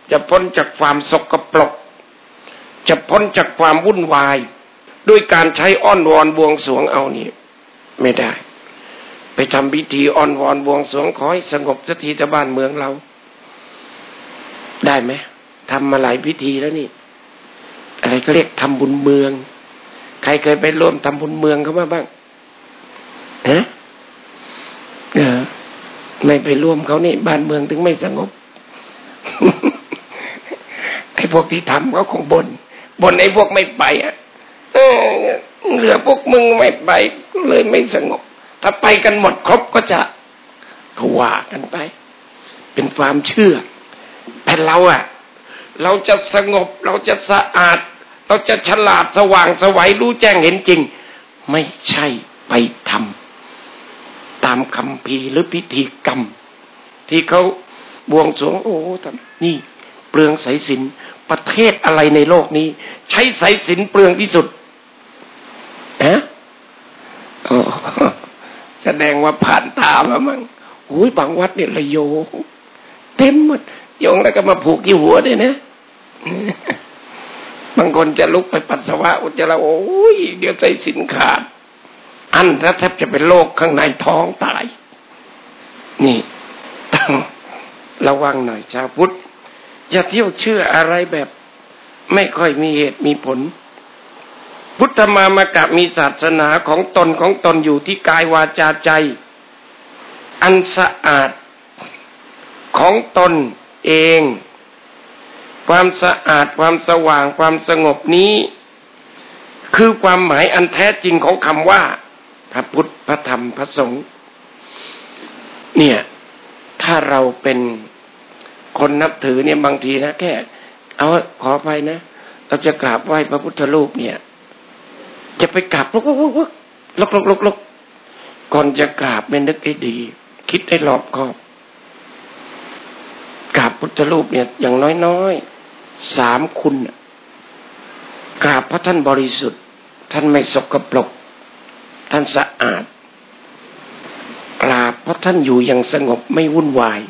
จะพ้นจากความสกปรกจะพ้นจากความวุ่นวายด้วยการใช้อ้อนวอนบวงสรวงเอานี่ไม่ได้ไปทำพิธีอ้อนวอนบวงสรวงขอให้สงบสักทีแต่บ้านเมืองเราได้ไหมทำมาหลายพิธีแล้วนี่อะไรก็เรียกทำบุญเมืองใครเคยไปร่วมทำบุญเมืองเขาบ้างฮะไม่ไปร่วมเขานี่บ้านเมืองถึงไม่สงบ ไอ้พวกที่ทำเขาคงบ่นไอ้พวกไม่ไปเหลือพวกมึงไม่ไปก็เลยไม่สงบถ้าไปกันหมดครบก็จะว่ากันไปเป็นความเชื่อแต่เราจะสงบเราจะสะอาดเราจะฉลาดสว่างไสวรู้แจ้งเห็นจริงไม่ใช่ไปทำตามคัมภีร์หรือพิธีกรรมที่เขาบวงสรวงโอ้ทำนี่เปลืองสายสิญจน์ประเทศอะไรในโลกนี้ใช้สายสิญจน์เปลืองที่สุดแสดงว่าผ่านตามามั้งอุ้ยบางวัดเนี่ยระโยงเต็มหมดโยงแล้วก็มาผูกที่หัวด้วยนะบางคนจะลุกไปปัสสาวะอุจจาระโอ้ยเดี๋ยวใจสินขาดอันแล้วแทบจะเป็นโรคข้างในท้องตายนี่ต้องระวังหน่อยชาวพุทธอย่าเที่ยวเชื่ออะไรแบบไม่ค่อยมีเหตุมีผลพุทธมามกะมีศาสนาของตนอยู่ที่กายวาจาใจอันสะอาดของตนเองความสะอาดความสว่างความสงบนี้คือความหมายอันแท้จริงของคำว่าพระพุทธพระธรรมพระสงฆ์เนี่ยถ้าเราเป็นคนนับถือเนี่ยบางทีนะแค่เอาขออภัยนะเราจะกราบไหว้พระพุทธรูปเนี่ยจะไปกราบลกก่อนจะกราบไม่นึกให้ดีคิดให้รอบคอบกราบพุทธรูปเนี่ยอย่างน้อยๆ3คุณกราบเพราะท่านบริสุทธิ์ท่านไม่สกปรกท่านสะอาดกราบเพราะท่านอยู่อย่างสงบไม่วุ่นวาย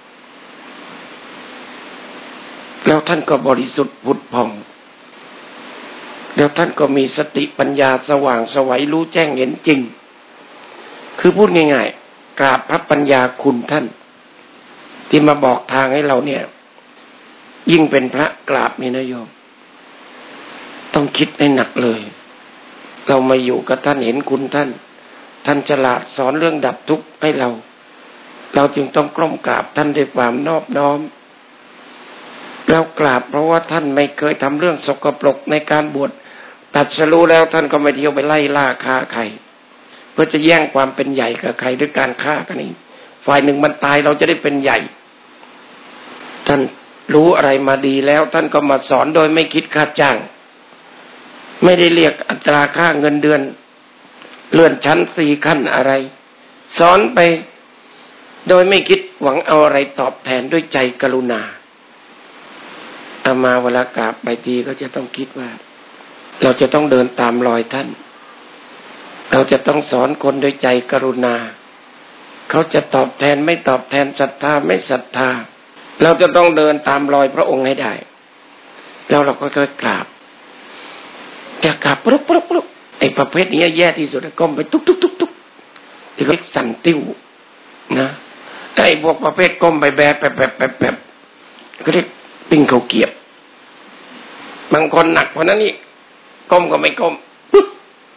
แล้วท่านก็บริสุทธิ์ผุดผ่องแล้วท่านก็มีสติปัญญาสว่างไสวรู้แจ้งเห็นจริงคือพูดง่ายๆกราบพระปัญญาคุณท่านที่มาบอกทางให้เราเนี่ยยิ่งเป็นพระกราบนี่นะโยมต้องคิดให้หนักเลยเรามาอยู่กับท่านเห็นคุณท่านฉลาดสอนเรื่องดับทุกข์ให้เราจึงต้องกล้มกราบท่านด้วยความนอบน้อมเรากราบเพราะว่าท่านไม่เคยทำเรื่องสกปรกในการบวชตรัสรู้แล้วท่านก็ไม่เที่ยวไปไล่ล่าฆ่าใครเพื่อจะแย่งความเป็นใหญ่กับใครด้วยการฆ่ากันนี้ฝ่ายหนึ่งมันตายเราจะได้เป็นใหญ่ท่านรู้อะไรมาดีแล้วท่านก็มาสอนโดยไม่คิดค่าจ้างไม่ได้เรียกอัตราค่าเงินเดือนเลื่อนชั้น4ขั้นอะไรสอนไปโดยไม่คิดหวังเอาอะไรตอบแทนด้วยใจกรุณาอามาเวลากราบไปทีก็จะต้องคิดว่าเราจะต้องเดินตามรอยท่านเราจะต้องสอนคนด้วยใจกรุณาเขาจะตอบแทนไม่ตอบแทนศรัทธาไม่ศรัทธาเราจะต้องเดินตามรอยพระองค์ให้ได้แล้วเราก็ค่อยกราบจะกราบปุ๊บไอ้ประเภทนี้แย่ที่สุดก้มไปตุ๊กที่เขาสั่นติ้วนะไอ้พวกประเภทก้มไปแบบก็เรียกปิ้งเขาเกียบบางคนหนักกว่านั้นนี่ก้มก็ไม่ก้มปึ๊บ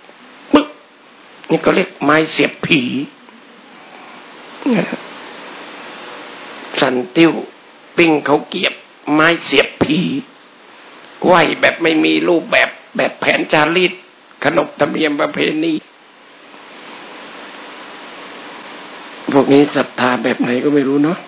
นี่ก็เรียกไม้เสียบผีสั่นติ้วปิ้งเขาเกียบไม้เสียบผีไหวแบบไม่มีรูปแบบแผนจารีตขนบธรรมเนียมประเพณีพวกนี้ศรัทธาแบบไหนก็ไม่รู้เนาะ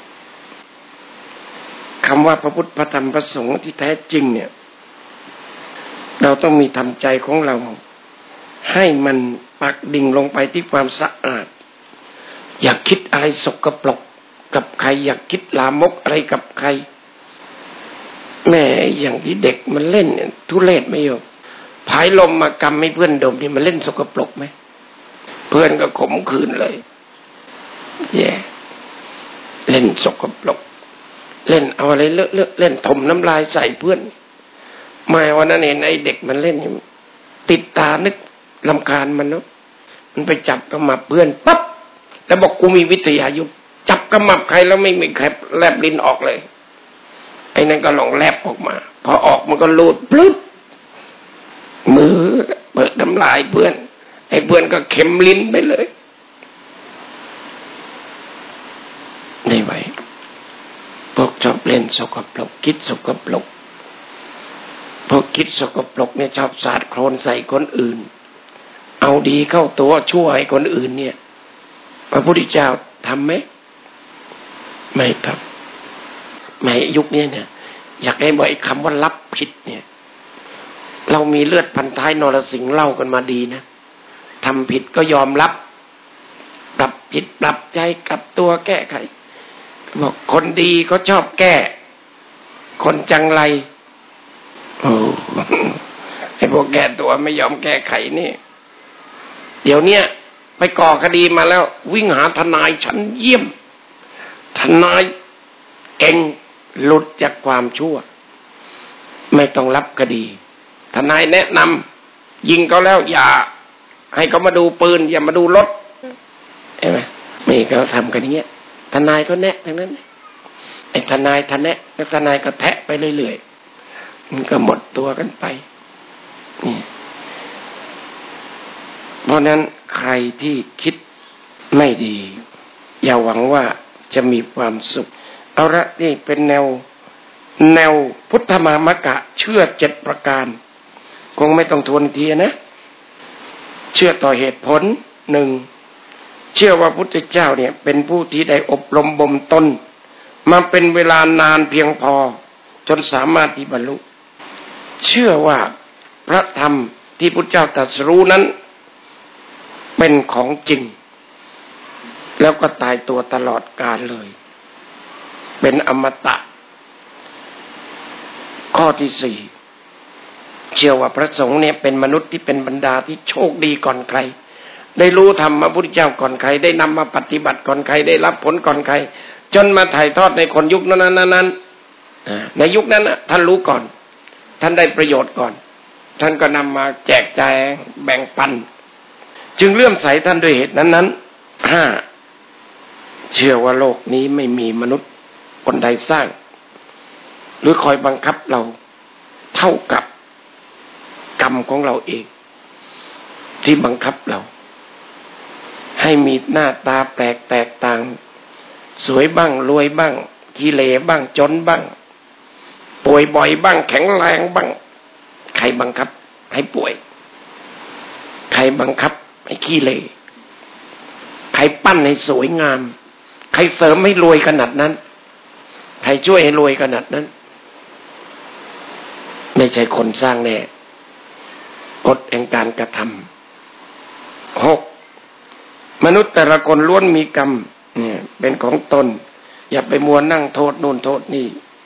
คำว่าพระพุทธพระธรรมพระสงฆ์ที่แท้จริงเนี่ยเราต้องมีทำใจของเราให้มันปักดิ่งลงไปที่ความสะอาดอยากคิดอะไรสกปรกกับใครอยากคิดลามกอะไรกับใครแม่อย่างที่เด็กมันเล่นเนี่ยทุเรศไม่โยมผายลมมากำให้เพื่อนดมนี่มันเล่นสกปรกไหมเพื่อนก็ขมขื่นเลยแย่เล่นสกปรกเล่นเอาอะไรเลอะๆเล่นถมน้ำลายใส่เพื่อนมาวันนั้นเห็นไอ้เด็กมันเล่นติดตานึกรำคาญมันเนาะมันไปจับกระหมับเพื่อนปั๊บแล้วบอกกูมีวิทยายุทธจับกระหมับใครแล้วไม่มีใครแลบลิ้นออกเลยไอ้นั่นก็ลองแลบออกมาพอออกมันก็ลูดปลึ๊บมือเปิดน้ำลายเพื่อนไอ้เพื่อนก็เข็มลิ้นไปเลยไม่ไหวพวกชอบเล่นสกปรกคิดสกปรกพวกคิดสกปรกเนี่ยชอบสาดโคลนใส่คนอื่นเอาดีเข้าตัวชั่วให้คนอื่นเนี่ยพระพุทธเจ้าทำไหมไม่ครับไม่ยุคนี้เนี่ยอยากให้บอกไอ้คำว่ารับผิดเนี่ยเรามีเลือดพันท้ายนรสิงห์เล่ากันมาดีนะทำผิดก็ยอมรับปรับจิตปรับใจกลับตัวแก้ไขบอกคนดีก็ชอบแก้คนจังไรโอ้ไอ้พวกแก้ตัวไม่ยอมแก้ไขนี่เดี๋ยวเนี้ยไปก่อคดีมาแล้ววิ่งหาทนายชั้นเยี่ยมทนายเก่งหลุดจากความชั่วไม่ต้องรับคดีทนายแนะนำยิงเขาแล้วอย่าให้เขามาดูปืนอย่ามาดูรถเห็นไหมไม่เขาทำกันอย่างเงี้ยทนายก็แนะทั้งนั้นไอ้ทนายแนะแล้วทนายก็แทะไปเรื่อยๆมันก็หมดตัวกันไปนี่เพราะนั้นใครที่คิดไม่ดีอย่าหวังว่าจะมีความสุขเอาละนี่เป็นแนวพุทธมามกะเชื่อ7ประการคงไม่ต้องทวนทีนะเชื่อต่อเหตุผล1เชื่อว่าพุทธเจ้าเนี่ยเป็นผู้ที่ได้อบรมบ่มตนมาเป็นเวลานานเพียงพอจนสามารถที่บรรลุเชื่อว่าพระธรรมที่พุทธเจ้าตรัสรู้นั้นเป็นของจริงแล้วก็ตายตัวตลอดกาลเลยเป็นอมตะข้อที่4เชื่อว่าพระสงฆ์เนี่ยเป็นมนุษย์ที่เป็นบรรดาที่โชคดีก่อนใครได้รู้ธรรมพระพุทธเจ้าก่อนใครได้นำมาปฏิบัติก่อนใครได้รับผลก่อนใครจนมาถ่ายทอดในคนยุคนั้นในยุคนั้นท่านรู้ก่อนท่านได้ประโยชน์ก่อนท่านก็นำมาแจกจ่ายแบ่งปันจึงเลื่อมใสท่านด้วยเหตุนั้น5เชื่อว่าโลกนี้ไม่มีมนุษย์คนใดสร้างหรือคอยบังคับเราเท่ากับกรรมของเราเองที่บังคับเราให้มีหน้าตาแปลกแตกต่างสวยบ้างรวยบ้างขี้เหร่บ้างจนบ้างป่วยบ่อยบ้างแข็งแรงบ้างใครบังคับให้ป่วยใครบังคับให้ขี้เหร่ใครปั้นให้สวยงามใครเสริมให้รวยขนาดนั้นใครช่วยให้รวยขนาดนั้นไม่ใช่คนสร้างแน่กฎแห่งการกระทำ6มนุษย์แต่ละคนล้วนมีกรรมเนี่ยเป็นของตนอย่าไปมัวนั่งโทษโน่นโทษนี่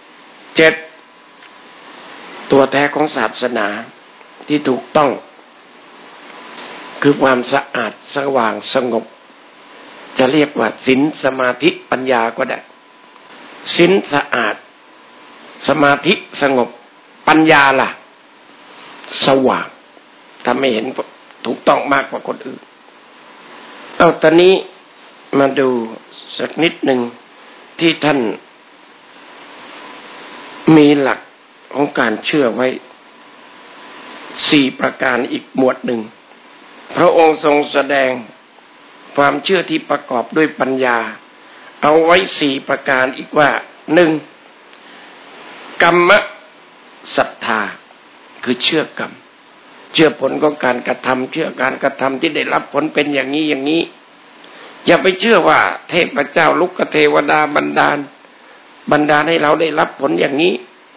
7ตัวแท้ของศาสนาที่ถูกต้องคือความสะอาดสว่างสงบจะเรียกว่าศีลสมาธิปัญญาก็ได้ศีลสะอาดสมาธิสงบปัญญาล่ะสว่างถ้าไม่เห็นถูกต้องมากกว่าคนอื่นเอาตอนนี้มาดูสักนิดหนึ่งที่ท่านมีหลักของการเชื่อไว้4ประการอีกหมวดหนึ่งพระองค์ทรงแสดงความเชื่อที่ประกอบด้วยปัญญาเอาไว้4ประการอีกว่า1กรรมศรัทธาคือเชื่อกรรมเชื่อผลของการกระทำเชื่อการกระทำที่ได้รับผลเป็นอย่างนี้อย่างนี้อย่าไปเชื่อว่าเทพเจ้าลุกเทวดาบันดาลให้เราได้รับผลอย่างนี้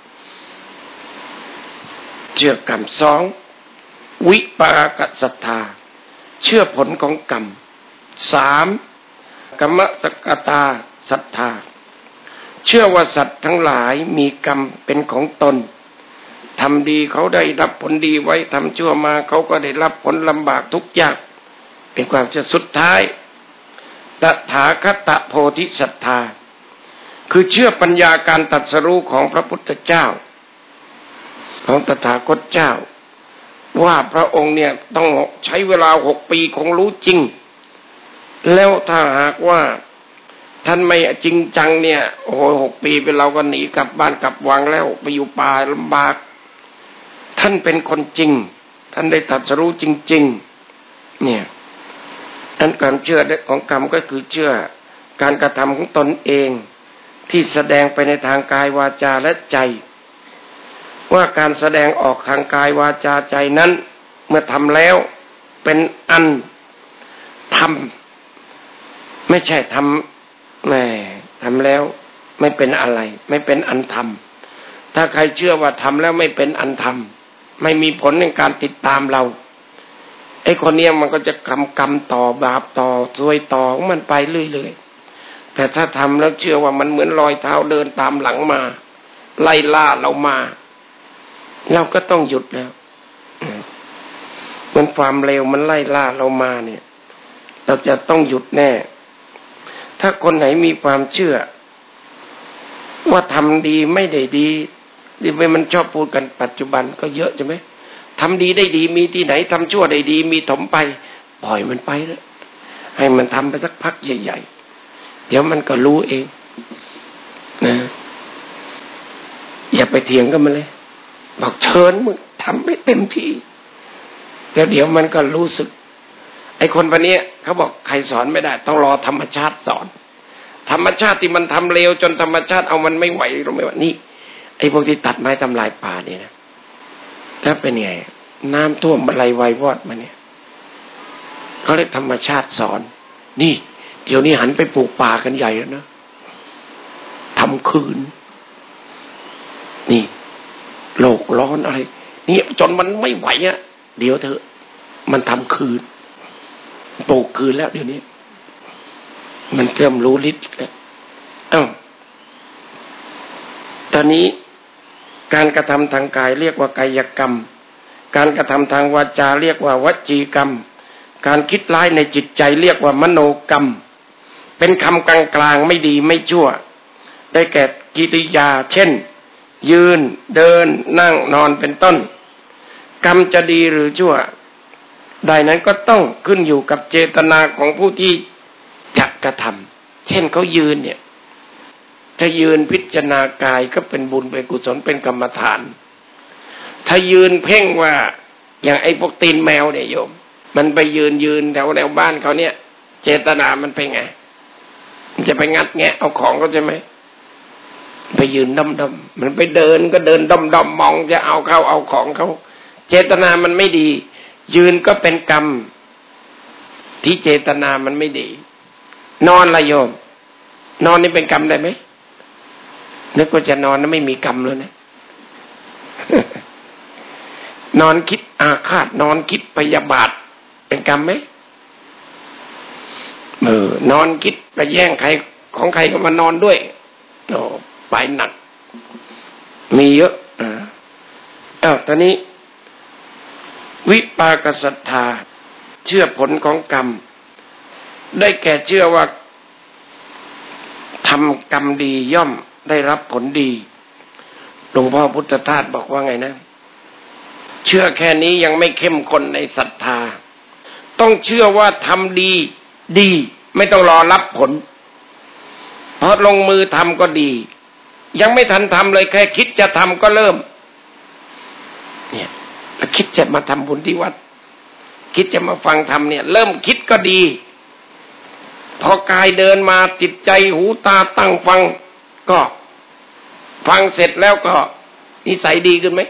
เชื่อกรรม2วิปากศรัทธาเชื่อผลของกรรม3กรรมสกตาศรัทธาเชื่อว่าสัตว์ทั้งหลายมีกรรมเป็นของตนทำดีเขาได้รับผลดีไว้ทำชั่วมาเขาก็ได้รับผลลำบากทุกข์ยากเป็นความเชื่อสุดท้ายตถาคตโพธิศรัทธาคือเชื่อปัญญาการตรัสรู้ของพระพุทธเจ้าของตถาคตเจ้าว่าพระองค์เนี่ยต้องใช้เวลา6 ปีคงรู้จริงแล้วถ้าหากว่าท่านไม่จริงจังเนี่ยโอ้โห6 ปีเป็นเราก็หนีกลับบ้านกลับวังแล้วไปอยู่ป่าลำบากท่านเป็นคนจริงท่านได้ตรัสรู้จริงๆเนี่ยอันการเชื่อของกรรมก็คือเชื่อการกระทำของตนเองที่แสดงไปในทางกายวาจาและใจว่าการแสดงออกทางกายวาจาใจนั้นเมื่อทำแล้วเป็นอันทำไม่ใช่ทำแหมทำแล้วไม่เป็นอะไรไม่เป็นอันทำถ้าใครเชื่อว่าทำแล้วไม่เป็นอันทำไม่มีผลในการติดตามเราไอ้คนเนี้ยมันก็จะกรรมต่อบาปต่อซวยต่อของมันไปเรื่อยๆแต่ถ้าทำแล้วเชื่อว่ามันเหมือนรอยเท้าเดินตามหลังมาไล่ล่าเรามาเราก็ต้องหยุดแล้วมันความเร็วมันไล่ล่าเรามาเนี่ยเราจะต้องหยุดแน่ถ้าคนไหนมีความเชื่อว่าทำดีไม่ได้ดีที่มันชอบพูดกันปัจจุบันก็เยอะใช่ไหมทำดีได้ดีมีที่ไหนทำชั่วได้ดีมีถมไปปล่อยมันไปแล้วให้มันทำไปสักพักใหญ่ๆเดี๋ยวมันก็รู้เองนะอย่าไปเถียงกันมันเลยบอกเชิญมึงทำไม่เต็มที่แล้วเดี๋ยวมันก็รู้สึกไอ้คนพวกนี้เขาบอกใครสอนไม่ได้ต้องรอธรรมชาติสอนธรรมชาติที่มันทำเลวจนธรรมชาติเอามันไม่ไหวรู้ไหมว่านี่ไอ้พวกที่ตัดไม้ทำลายป่านี่นะแล้วเป็นไงน้ำท่วมอะไรไววอดมาเนี่ยเขาเรียกธรรมชาติสอนนี่เดี๋ยวนี้หันไปปลูกป่ากันใหญ่แล้วนะทำคืนนี่โลกร้อนอะไรนี่จนมันไม่ไหวอ่ะเดี๋ยวเถอะมันทำคืนปลูกคืนแล้วเดี๋ยวนี้มันเริ่มรู้ฤทธิ์แล้วตอนนี้การกระทำทางกายเรียกว่ากายกรรมการกระทำทางวาจาเรียกว่าวจีกรรมการคิดร้ายในจิตใจเรียกว่ามโนกรรมเป็นคำกลางๆไม่ดีไม่ชั่วได้แก่กิริยาเช่นยืนเดินนั่งนอนเป็นต้นกรรมจะดีหรือชั่วได้นั้นก็ต้องขึ้นอยู่กับเจตนาของผู้ที่จะกระทำเช่นเขายืนเนี่ยถ้ายืนพิจารณากายก็เป็นบุญเป็นกุศลเป็นกรรมฐานถ้ายืนเพ่งว่าอย่างไอ้พวกตีนแมวเนี่ยโยมมันไปยืนแถวบ้านเขาเนี่ยเจตนามันเป็นไงมันจะไปงัดแงะเอาของเขาใช่ไหมไปยืนด้อมๆมันไปเดินก็เดินด้อมๆมองจะเอาเข้าเอาของเขาเจตนามันไม่ดียืนก็เป็นกรรมที่เจตนามันไม่ดีนอนละโยมนอนนี่เป็นกรรมได้ไหมนึกว่าจะนอนแล้วไม่มีกรรมเลยนะ นอนคิดอาฆาตนอนคิดพยาบาทเป็นกรรมไหมนอนคิดไปแย่งใครของใครก็มานอนด้วยโอ้ไปหนักมีเยอะตอนนี้วิปากศรัทธาเชื่อผลของกรรมได้แก่เชื่อว่าทำกรรมดีย่อมได้รับผลดีหลวงพ่อพุทธทาสบอกว่าไงนะเชื่อแค่นี้ยังไม่เข้มข้นในศรัทธาต้องเชื่อว่าทำดีไม่ต้องรอรับผลเพราะลงมือทำก็ดียังไม่ทันทำเลยแค่คิดจะทำก็เริ่มเนี่ยคิดจะมาทำบุญที่วัดคิดจะมาฟังธรรมเนี่ยเริ่มคิดก็ดีพอกายเดินมาจิตใจหูตาตั้งฟังก็ฟังเสร็จแล้วก็นิสัยดีขึ้นไหม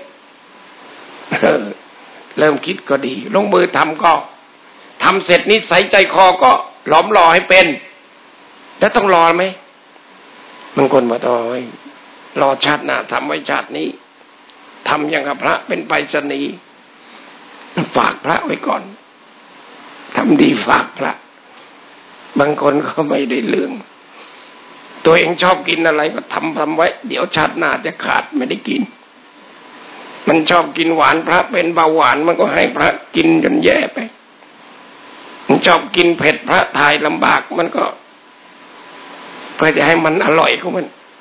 เริ่มคิดก็ดีลงมือทำก็ทำเสร็จนิสัยใจคอก็หลอมหล่อให้เป็นแล้วต้องรอไหมบางคนบอกต่อรอชาติหน้าทำไว้ชาตินี้ทำอย่างกับพระเป็นไปรษณีย์ฝากพระไว้ก่อนทำดีฝากพระบางคนก็ไม่ได้เรื่องตัวเองชอบกินอะไรก็ทำไว้เดี๋ยวชาติหน้าจะขาดไม่ได้กินมันชอบกินหวานพระเป็นเบาหวานมันก็ให้พระกินจนแย่ไปมันชอบกินเผ็ดพระทายลำบากมันก็เพื่อจะให้มันอร่อยของมัน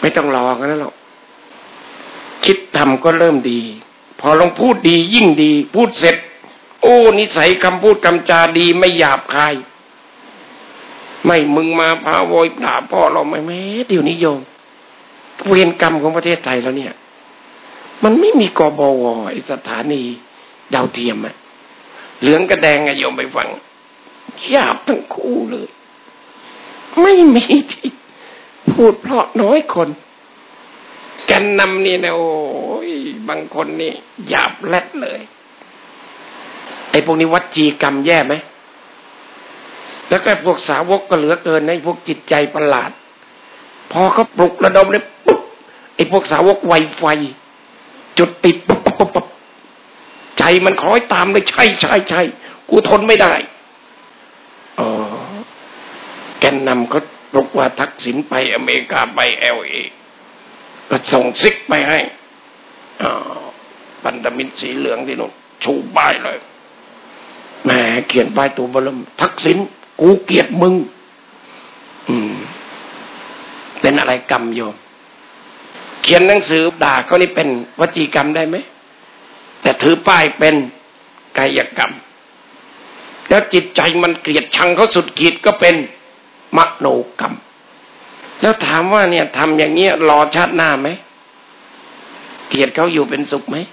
ไม่ต้องรอกันแล้วหรอกคิดทำก็เริ่มดีพอลงพูดดียิ่งดีพูดเสร็จโอ้นิสัยคำพูดคำจาดีไม่หยาบคายไม่มึงมาพาโวยด่าพ่อเราไม่แม้เดี๋ยวนี้โยมเวรกรรมของประเทศไทยแล้วเนี่ยมันไม่มีกบว.สถานีดาวเทียมอะเหลืองกระแดงอะโยมไปฟังหยาบทั้งคู่เลยไม่มีที่พูดเพราะน้อยคนแกนนำนี่นะโอ้ยบางคนนี่หยาบแลดเลยไอ้พวกนี้วัจีกรรมแย่ไหมแล้วก็พวกสาวกก็เหลือเกินนะพวกจิตใจประหลาดพอเขาปลุกระดมเลยปุ๊บไอ้พวกสาวกไวไฟจุดติดปุ๊บปุ๊บปุ๊บใจมันคล้อยตามเลยใช่กูทนไม่ได้แกนนำเขาปลุกว่าทักษิณไปอเมริกาไปLAก็ส่งซิกไปให้พันธมิตรสีเหลืองที่นู่นชูป้ายเลยแหมเขียนป้ายตัวเบลมทักษิณกูเกลียดมึงเป็นอะไรกรรมโยมเขียนหนังสือด่าเขานี่เป็นวจีกรรมได้ไหมแต่ถือป้ายเป็นกายกรรมแล้วจิตใจมันเกลียดชังเขาสุดขีดก็เป็นมโนกรรมแล้วถามว่าเนี่ยทำอย่างเงี้ยรอชาติหน้าไหมเกลียดเขาอยู่เป็นสุขไหม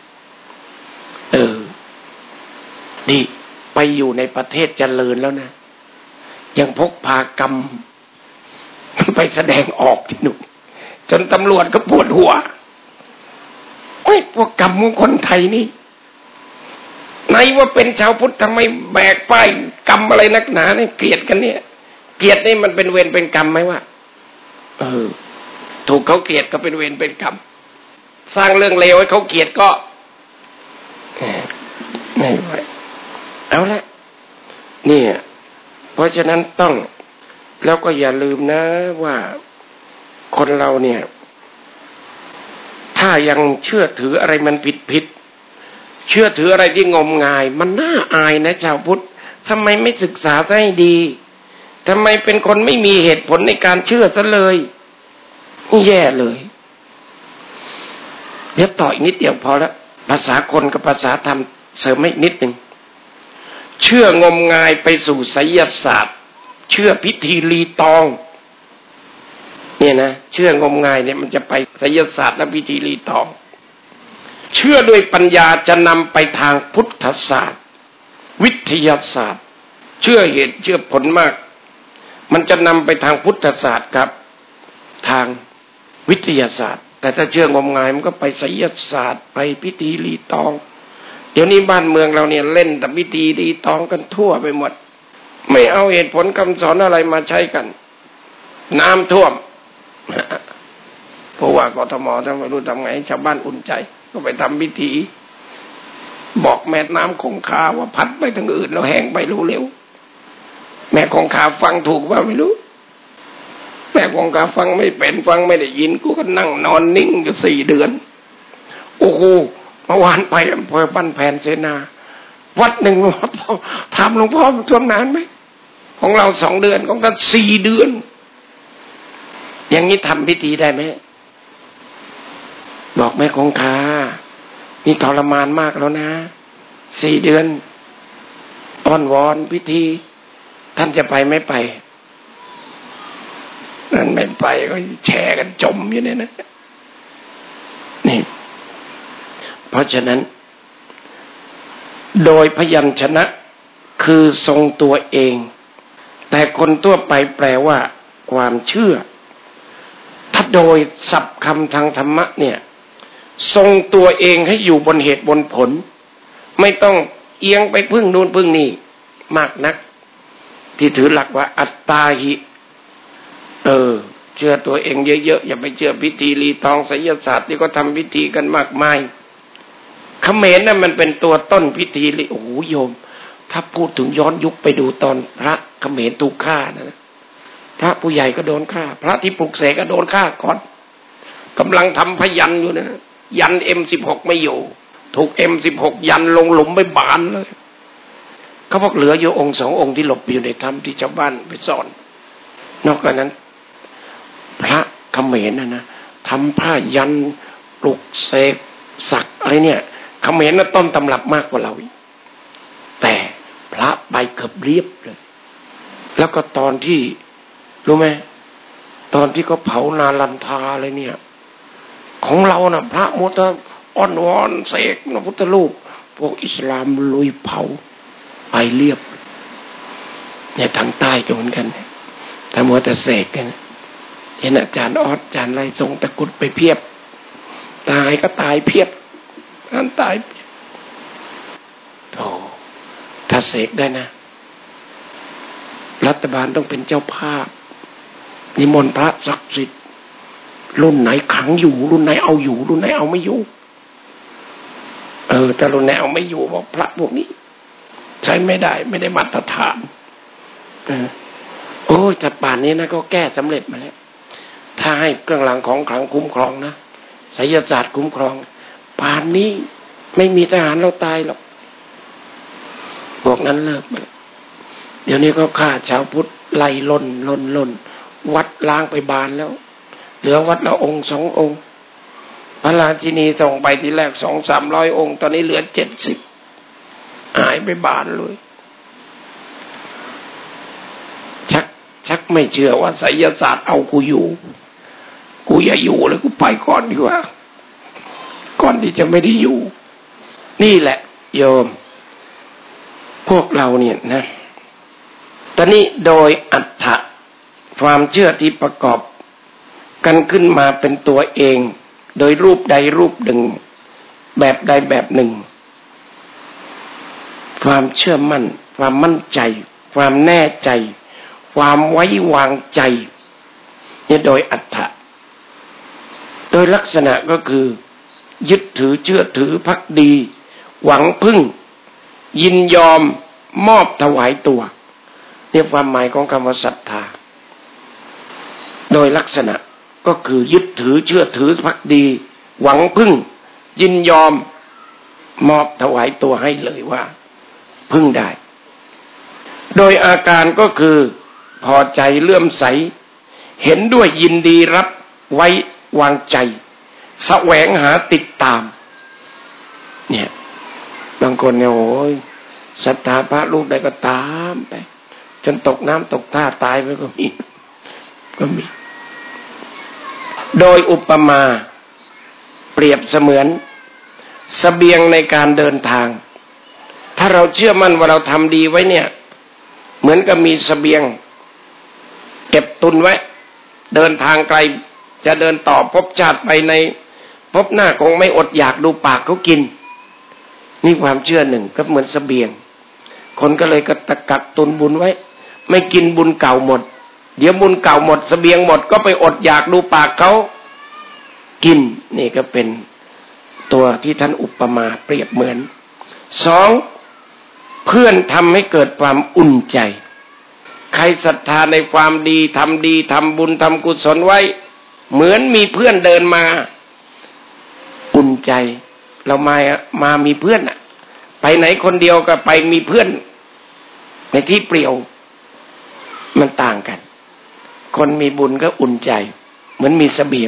นี่ไปอยู่ในประเทศเจริญแล้วนะยังพกพากรรมไปแสดงออกที่นู่นจนตำรวจก็ปวดหัวโอ้ยพวกกรรมของคนไทยนี่ไหนว่าเป็นชาวพุทธทำไมแบกป้ายกรรมอะไรนักหนาเนี่ยเกลียดกันเนี่ยเกลียดนี่มันเป็นเวรเป็นกรรมไหมวะถูกเขาเกลียดก็เป็นเวรเป็นกรรมสร้างเรื่องเลวให้เขาเกลียดก็ไม่ไหวเอาละเนี่ยเพราะฉะนั้นต้องแล้วก็อย่าลืมนะว่าคนเราเนี่ยถ้ายังเชื่อถืออะไรมันผิดเชื่อถืออะไรที่งมงายมันน่าอายนะชาวพุทธทำไมไม่ศึกษาให้ดีทำไมเป็นคนไม่มีเหตุผลในการเชื่อซะเลยแย่เลยเดี๋ยวต่ออีกนิดเดียวพอแล้วภาษาคนกับภาษาธรรมเสริมอีกนิดนึงเชื่องมงายไปสู่ไสยศาสตร์เชื่อพิธีรีตองเนี่ยนะเชื่องมงายเนี่ยมันจะไปไสยศาสตร์และพิธีรีตองเชื่อด้วยปัญญาจะนำไปทางพุทธศาสตร์วิทยาศาสตร์เชื่อเหตุเชื่อผลมากมันจะนำไปทางพุทธศาสตร์ครับทางวิทยาศาสตร์แต่ถ้าเชื่องมงายมันก็ไปไสยศาสตร์ไปพิธีรีตองเดี๋ยวนี้บ้านเมืองเราเนี่ยเล่นแต่พิธีรีตองกันทั่วไปหมดไม่เอาเหตุผลคำสอนอะไรมาใช้กันน้ำท่วมเพราะว่ากทมท่านไม่รู้ทำไงชาวบ้านอุ่นใจก็ไปทำพิธีบอกแม่น้ำคงคาว่าพัดไปทางอื่นแล้วแห้งไปเร็วแม่คงคาฟังถูกว่าไม่รู้แม่คงคาฟังไม่เป็นฟังไม่ได้ยินกูก็นั่งนอนนิ่งอยู่4 เดือนโอ้โหเมื่อวานไปอำเภอบ้านแพนเสนาวัดหนึ่งถามหลวงพ่อท่วมนานไหมของเรา2 เดือนของท่าน4 เดือนอย่างนี้ทำพิธีได้ไหมบอกแม่คงคานี่ทรมานมากแล้วนะ4 เดือนอ้อนวอนพิธีท่านจะไปไม่ไปนั่นไม่ไปก็แชร์กันจมอยู่เนี่ยนะนี่เพราะฉะนั้นโดยพยัญชนะคือทรงตัวเองแต่คนทั่วไปแปลว่าความเชื่อถ้าโดยศัพท์คำทางธรรมะเนี่ยทรงตัวเองให้อยู่บนเหตุบนผลไม่ต้องเอียงไปพึ่งนู่นพึ่งนี่มากนักที่ถือหลักว่าอัตตาหิเชื่อตัวเองเยอะๆอย่าไปเชื่อพิธีรีตองไสยศาสตร์ที่ก็ทำพิธีกันมากมายเขมรน่ะมันเป็นตัวต้นพิธีโอ้โหโยมถ้าพูดถึงย้อนยุคไปดูตอนพระเขมรถูกฆ่านะพระผู้ใหญ่ก็โดนฆ่าพระที่ปลุกเสกก็โดนฆ่าก่อนกำลังทำพยัญชนะอยู่นะยัน M16 ไม่อยู่ถูก M16 ยันลงหลุมไปบานเลยเขาบอกเหลืออยู่องค์2 องค์ที่หลบอยู่ในถ้ำที่ชาวบ้านไปซ่อนนอกจากนั้นพระเขมรนะทำผ้ายันปลุกเสกสักอะไรเนี่ยเขมรน่ะต้นตำรับมากกว่าเราอีกแต่พระไปเกือบเรียบเลยแล้วก็ตอนที่รู้ไหมตอนที่เขาเผานาลันทาอะไรเนี่ยของเราน่ะพระมุตะอ้อนวอนเสกพระพุทธรูปพวกอิสลามลุยเผาไปเรียบเนี่ยทางใต้ก็เหมือนกันถ้ามัวแต่เสกกันเห็นอาจารย์ออสอาจารย์ไรส่งตะกุดไปเพียบตายก็ตายเพียบอันตายโธ่ถ้าเสกได้นะรัฐบาลต้องเป็นเจ้าภาพนิมนต์พระศักดิ์สิทธิ์รุ่นไหนขังอยู่รุ่นไหนเอาอยู่รุ่นไหนเอาไม่อยู่แต่รุ่นไหนเอาไม่อยู่บอกพระพวกนี้ใช้ไม่ได้มาตรฐานโอ้แต่ป่านนี้นะก็แก้สำเร็จมาแล้วถ้าให้เครื่องรางของขลังคุ้มครองนะไสยศาสตร์คุ้มครองป่านนี้ไม่มีทหารเราตายหรอกพวกนั้นเลิกไปเดี๋ยวนี้ก็ฆ่าชาวพุทธไล่ล่นวัดล้างไปบานแล้วเหลือวัดละองค์2 องค์พระราชินีส่งไปทีแรก200-300 องค์ตอนนี้เหลือ70หายไปบานเลยชักไม่เชื่อว่าไสยศาสตร์เอากูอยู่กูอย่าอยู่เลยกูไปก่อนดีกว่าก่อนที่จะไม่ได้อยู่นี่แหละโยมพวกเราเนี่ยนะตอนนี้โดยอัตถะความเชื่อที่ประกอบกันขึ้นมาเป็นตัวเองโดยรูปใดรูปหนึ่งแบบใดแบบหนึ่งความเชื่อมั่นความมั่นใจความแน่ใจความไว้วางใจเนี่ยโดยอัตถะโดยลักษณะก็คือยึดถือเชื่อถือภักดีหวังพึ่งยินยอมมอบถวายตัวเนี่ยความหมายของคำว่าศรัทธาโดยลักษณะก็คือยึดถือเชื่อถือภักดีหวังพึ่งยินยอมมอบถวายตัวให้เลยว่าพึ่งได้โดยอาการก็คือพอใจเลื่อมใสเห็นด้วยยินดีรับไว้วางใจแสวงหาติดตามเนี่ยบางคนเนี่ยโอ้ยศรัทธาพระรูปใดก็ตามไปจนตกน้ำตกท่าตายไปก็มีโดยอุปมาเปรียบเสมือนเสบียงในการเดินทางถ้าเราเชื่อมั่นว่าเราทำดีไว้เนี่ยเหมือนกับมีเสบียงเก็บตุนไว้เดินทางไกลจะเดินต่อภพชาติไปในภพหน้าคงไม่อดอยากดูปากเขากินนี่ความเชื่อหนึ่งก็เหมือนเสบียงคนก็เลยก็ตะกักตุนบุญไว้ไม่กินบุญเก่าหมดเดี๋ยวบุญเก่าหมดเสบียงหมดก็ไปอดอยากดูปากเขากินนี่ก็เป็นตัวที่ท่านอุปมาเปรียบเหมือน2เพื่อนทำให้เกิดความอุ่นใจใครศรัทธาในความดีทำบุญทำกุศลไว้เหมือนมีเพื่อนเดินมาอุ่นใจเรามามีเพื่อนอะไปไหนคนเดียวก็ไปมีเพื่อนในที่เปลี่ยวมันต่างกันคนมีบุญก็อุ่นใจเหมือนมีเสบียง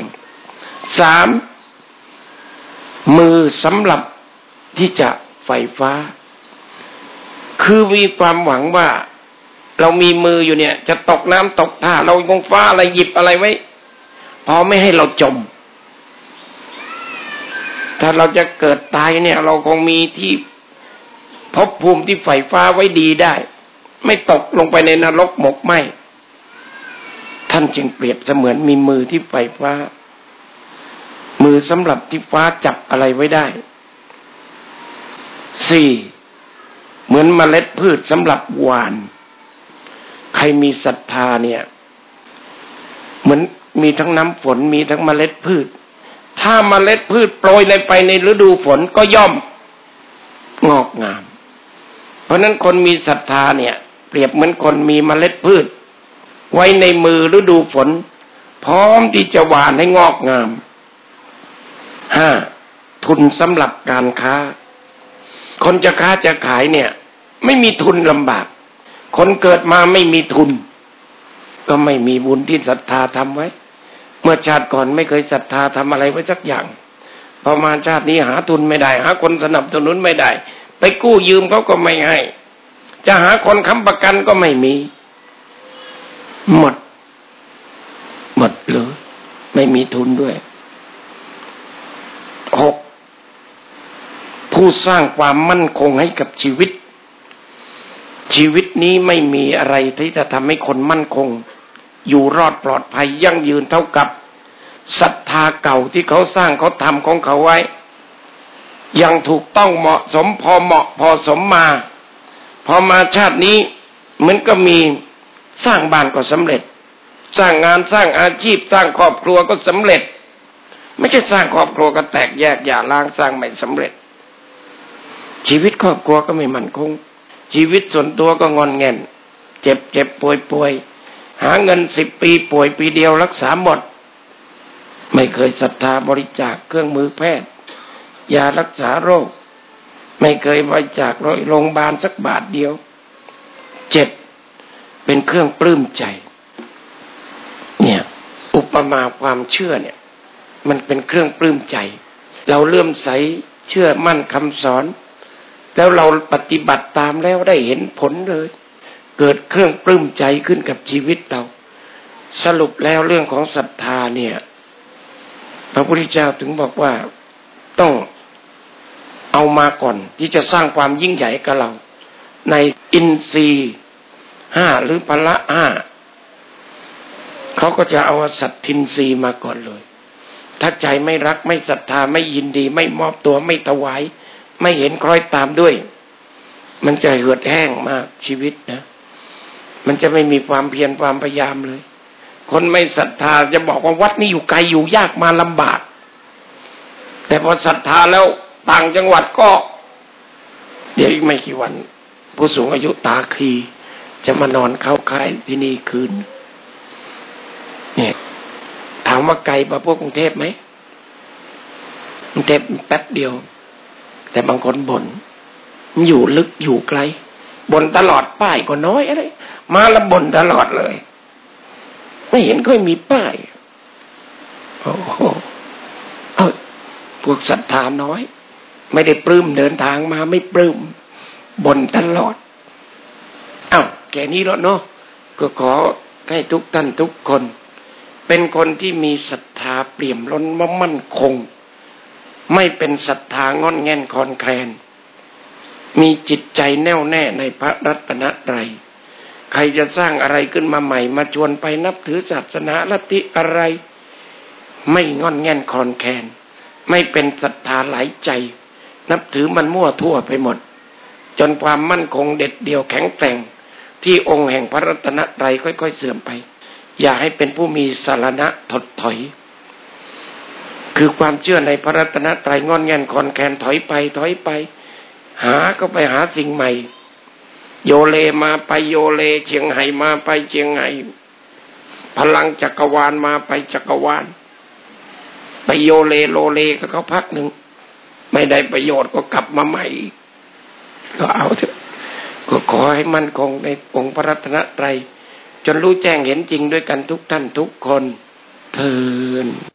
3มือสำหรับที่จะไฟฟ้าคือมีความหวังว่าเรามีมืออยู่เนี่ยจะตกน้ำตกท่าเราคงฟ้าอะไรหยิบอะไรไว้พอไม่ให้เราจมถ้าเราจะเกิดตายเนี่ยเราคงมีที่ภพภูมิที่ไฟฟ้าไว้ดีได้ไม่ตกลงไปในนรกหมกไหม้ท่านจึงเปรียบเสมือนมีมือที่ไฟฟ้ามือสำหรับที่ฟ้าจับอะไรไว้ได้4เหมือนเมล็ดพืชสำหรับหว่านใครมีศรัทธาเนี่ยเหมือนมีทั้งน้ำฝนมีทั้งเมล็ดพืชถ้าเมล็ดพืชโปรยไปในฤดูฝนก็ย่อมงอกงามเพราะนั้นคนมีศรัทธาเนี่ยเปรียบเหมือนคนมีเมล็ดพืชไว้ในมือฤดูฝนพร้อมที่จะหว่านให้งอกงาม5ทุนสำหรับการค้าคนจะค้าจะขายเนี่ยไม่มีทุนลำบากคนเกิดมาไม่มีทุนก็ไม่มีบุญที่ศรัทธาทำไว้เมื่อชาติก่อนไม่เคยศรัทธาทำอะไรไว้สักอย่างพอมาชาตินี้หาทุนไม่ได้หาคนสนับสนุนไม่ได้ไปกู้ยืมเขาก็ไม่ให้จะหาคนค้ำประกันก็ไม่มีหมดเลยไม่มีทุนด้วย6ผู้สร้างความมั่นคงให้กับชีวิตนี้ไม่มีอะไรที่จะทำให้คนมั่นคงอยู่รอดปลอดภัยยั่งยืนเท่ากับศรัทธาเก่าที่เขาสร้างเขาทำของเขาไว้ยังถูกต้องเหมาะสมพอเหมาะพอสมมาพอมาชาตินี้เหมือนก็มีสร้างบ้านก็สำเร็จสร้างงานสร้างอาชีพสร้างครอบครัวก็สำเร็จไม่ใช่สร้างครอบครัวก็แตกแยกหย่าร้างสร้างไม่สำเร็จชีวิตครอบครัวก็ไม่มั่นคงชีวิตส่วนตัวก็งอนแงนเจ็บป่วยหาเงิน10 ปีป่วยปีเดียวรักษาหมดไม่เคยศรัทธาบริจาคเครื่องมือแพทย์ยารักษาโรคไม่เคยบริจาคโรงพยาบาลสักบาทเดียว7เป็นเครื่องปลื้มใจเนี่ยอุปมาความเชื่อเนี่ยมันเป็นเครื่องปลื้มใจเราเลื่อมใสเชื่อมั่นคำสอนแล้วเราปฏิบัติตามแล้วได้เห็นผลเลยเกิดเครื่องปลื้มใจขึ้นกับชีวิตเราสรุปแล้วเรื่องของศรัทธาเนี่ยพระพุทธเจ้าถึงบอกว่าต้องเอามาก่อนที่จะสร้างความยิ่งใหญ่กับเราในอินทรีย์5หรือพละ5เขาก็จะเอาสัตทินทรีย์มาก่อนเลยถ้าใจไม่รักไม่ศรัทธาไม่ยินดีไม่มอบตัวไม่ถวายไม่เห็นคล้อยตามด้วยมันจะเหือดแห้งมากชีวิตนะมันจะไม่มีความเพียรความพยายามเลยคนไม่ศรัทธาจะบอกว่าวัดนี้อยู่ไกลอยู่ยากมาลำบากแต่พอศรัทธาแล้วต่างจังหวัดก็เดี๋ยวอีกไม่กี่วันผู้สูงอายุตาคลีจะมานอนเข้าค่ายที่นี่คืนเนี่ยถามว่าไกลกว่าพวกกรุงเทพไหมกรุงเทพแป๊บเดียวแต่บางคนบ่นอยู่ลึกอยู่ไกลบ่นตลอดป้ายก็น้อยอะไรมาแล้วบ่นตลอดเลยไม่เห็นค่อยมีป้ายโอ้โหพวกศรัทธาน้อยไม่ได้ปลื้มเดินทางมาไม่ปลื้มบ่นตลอดแค่นี้แล้วเนาะก็ขอให้ทุกท่านทุกคนเป็นคนที่มีศรัทธาเปี่ยมล้นมั่นคงไม่เป็นศรัทธางอนแง่นคลอนแคลนมีจิตใจแน่วแน่ในพระรัตนตรัยใครจะสร้างอะไรขึ้นมาใหม่มาชวนไปนับถือศาสนาลัทธิอะไรไม่งอนแง่นคลอนแคลนไม่เป็นศรัทธาหลายใจนับถือมันมั่วทั่วไปหมดจนความมั่นคงเด็ดเดี่ยวแข็งแกร่งที่องค์แห่งพระรัตนตรัยค่อยๆเสื่อมไปอย่าให้เป็นผู้มีสารณะถดถอยคือความเชื่อในพระรัตนตรัยงอนแง่นคลอนแคลนถอยไปหาก็ไปหาสิ่งใหม่โยเลมาไปโยเลเชียงไฮ้มาไปเชียงไฮ้พลังจักรวาลมาไปจักรวาลไปโยเลโลเลก็เขาพักหนึ่งไม่ได้ประโยชน์ก็กลับมาใหม่ก็เอาเถอะก็ขอให้มั่นคงในองค์พระรัตนตรัยจนรู้แจ้งเห็นจริงด้วยกันทุกท่านทุกคนเทอญ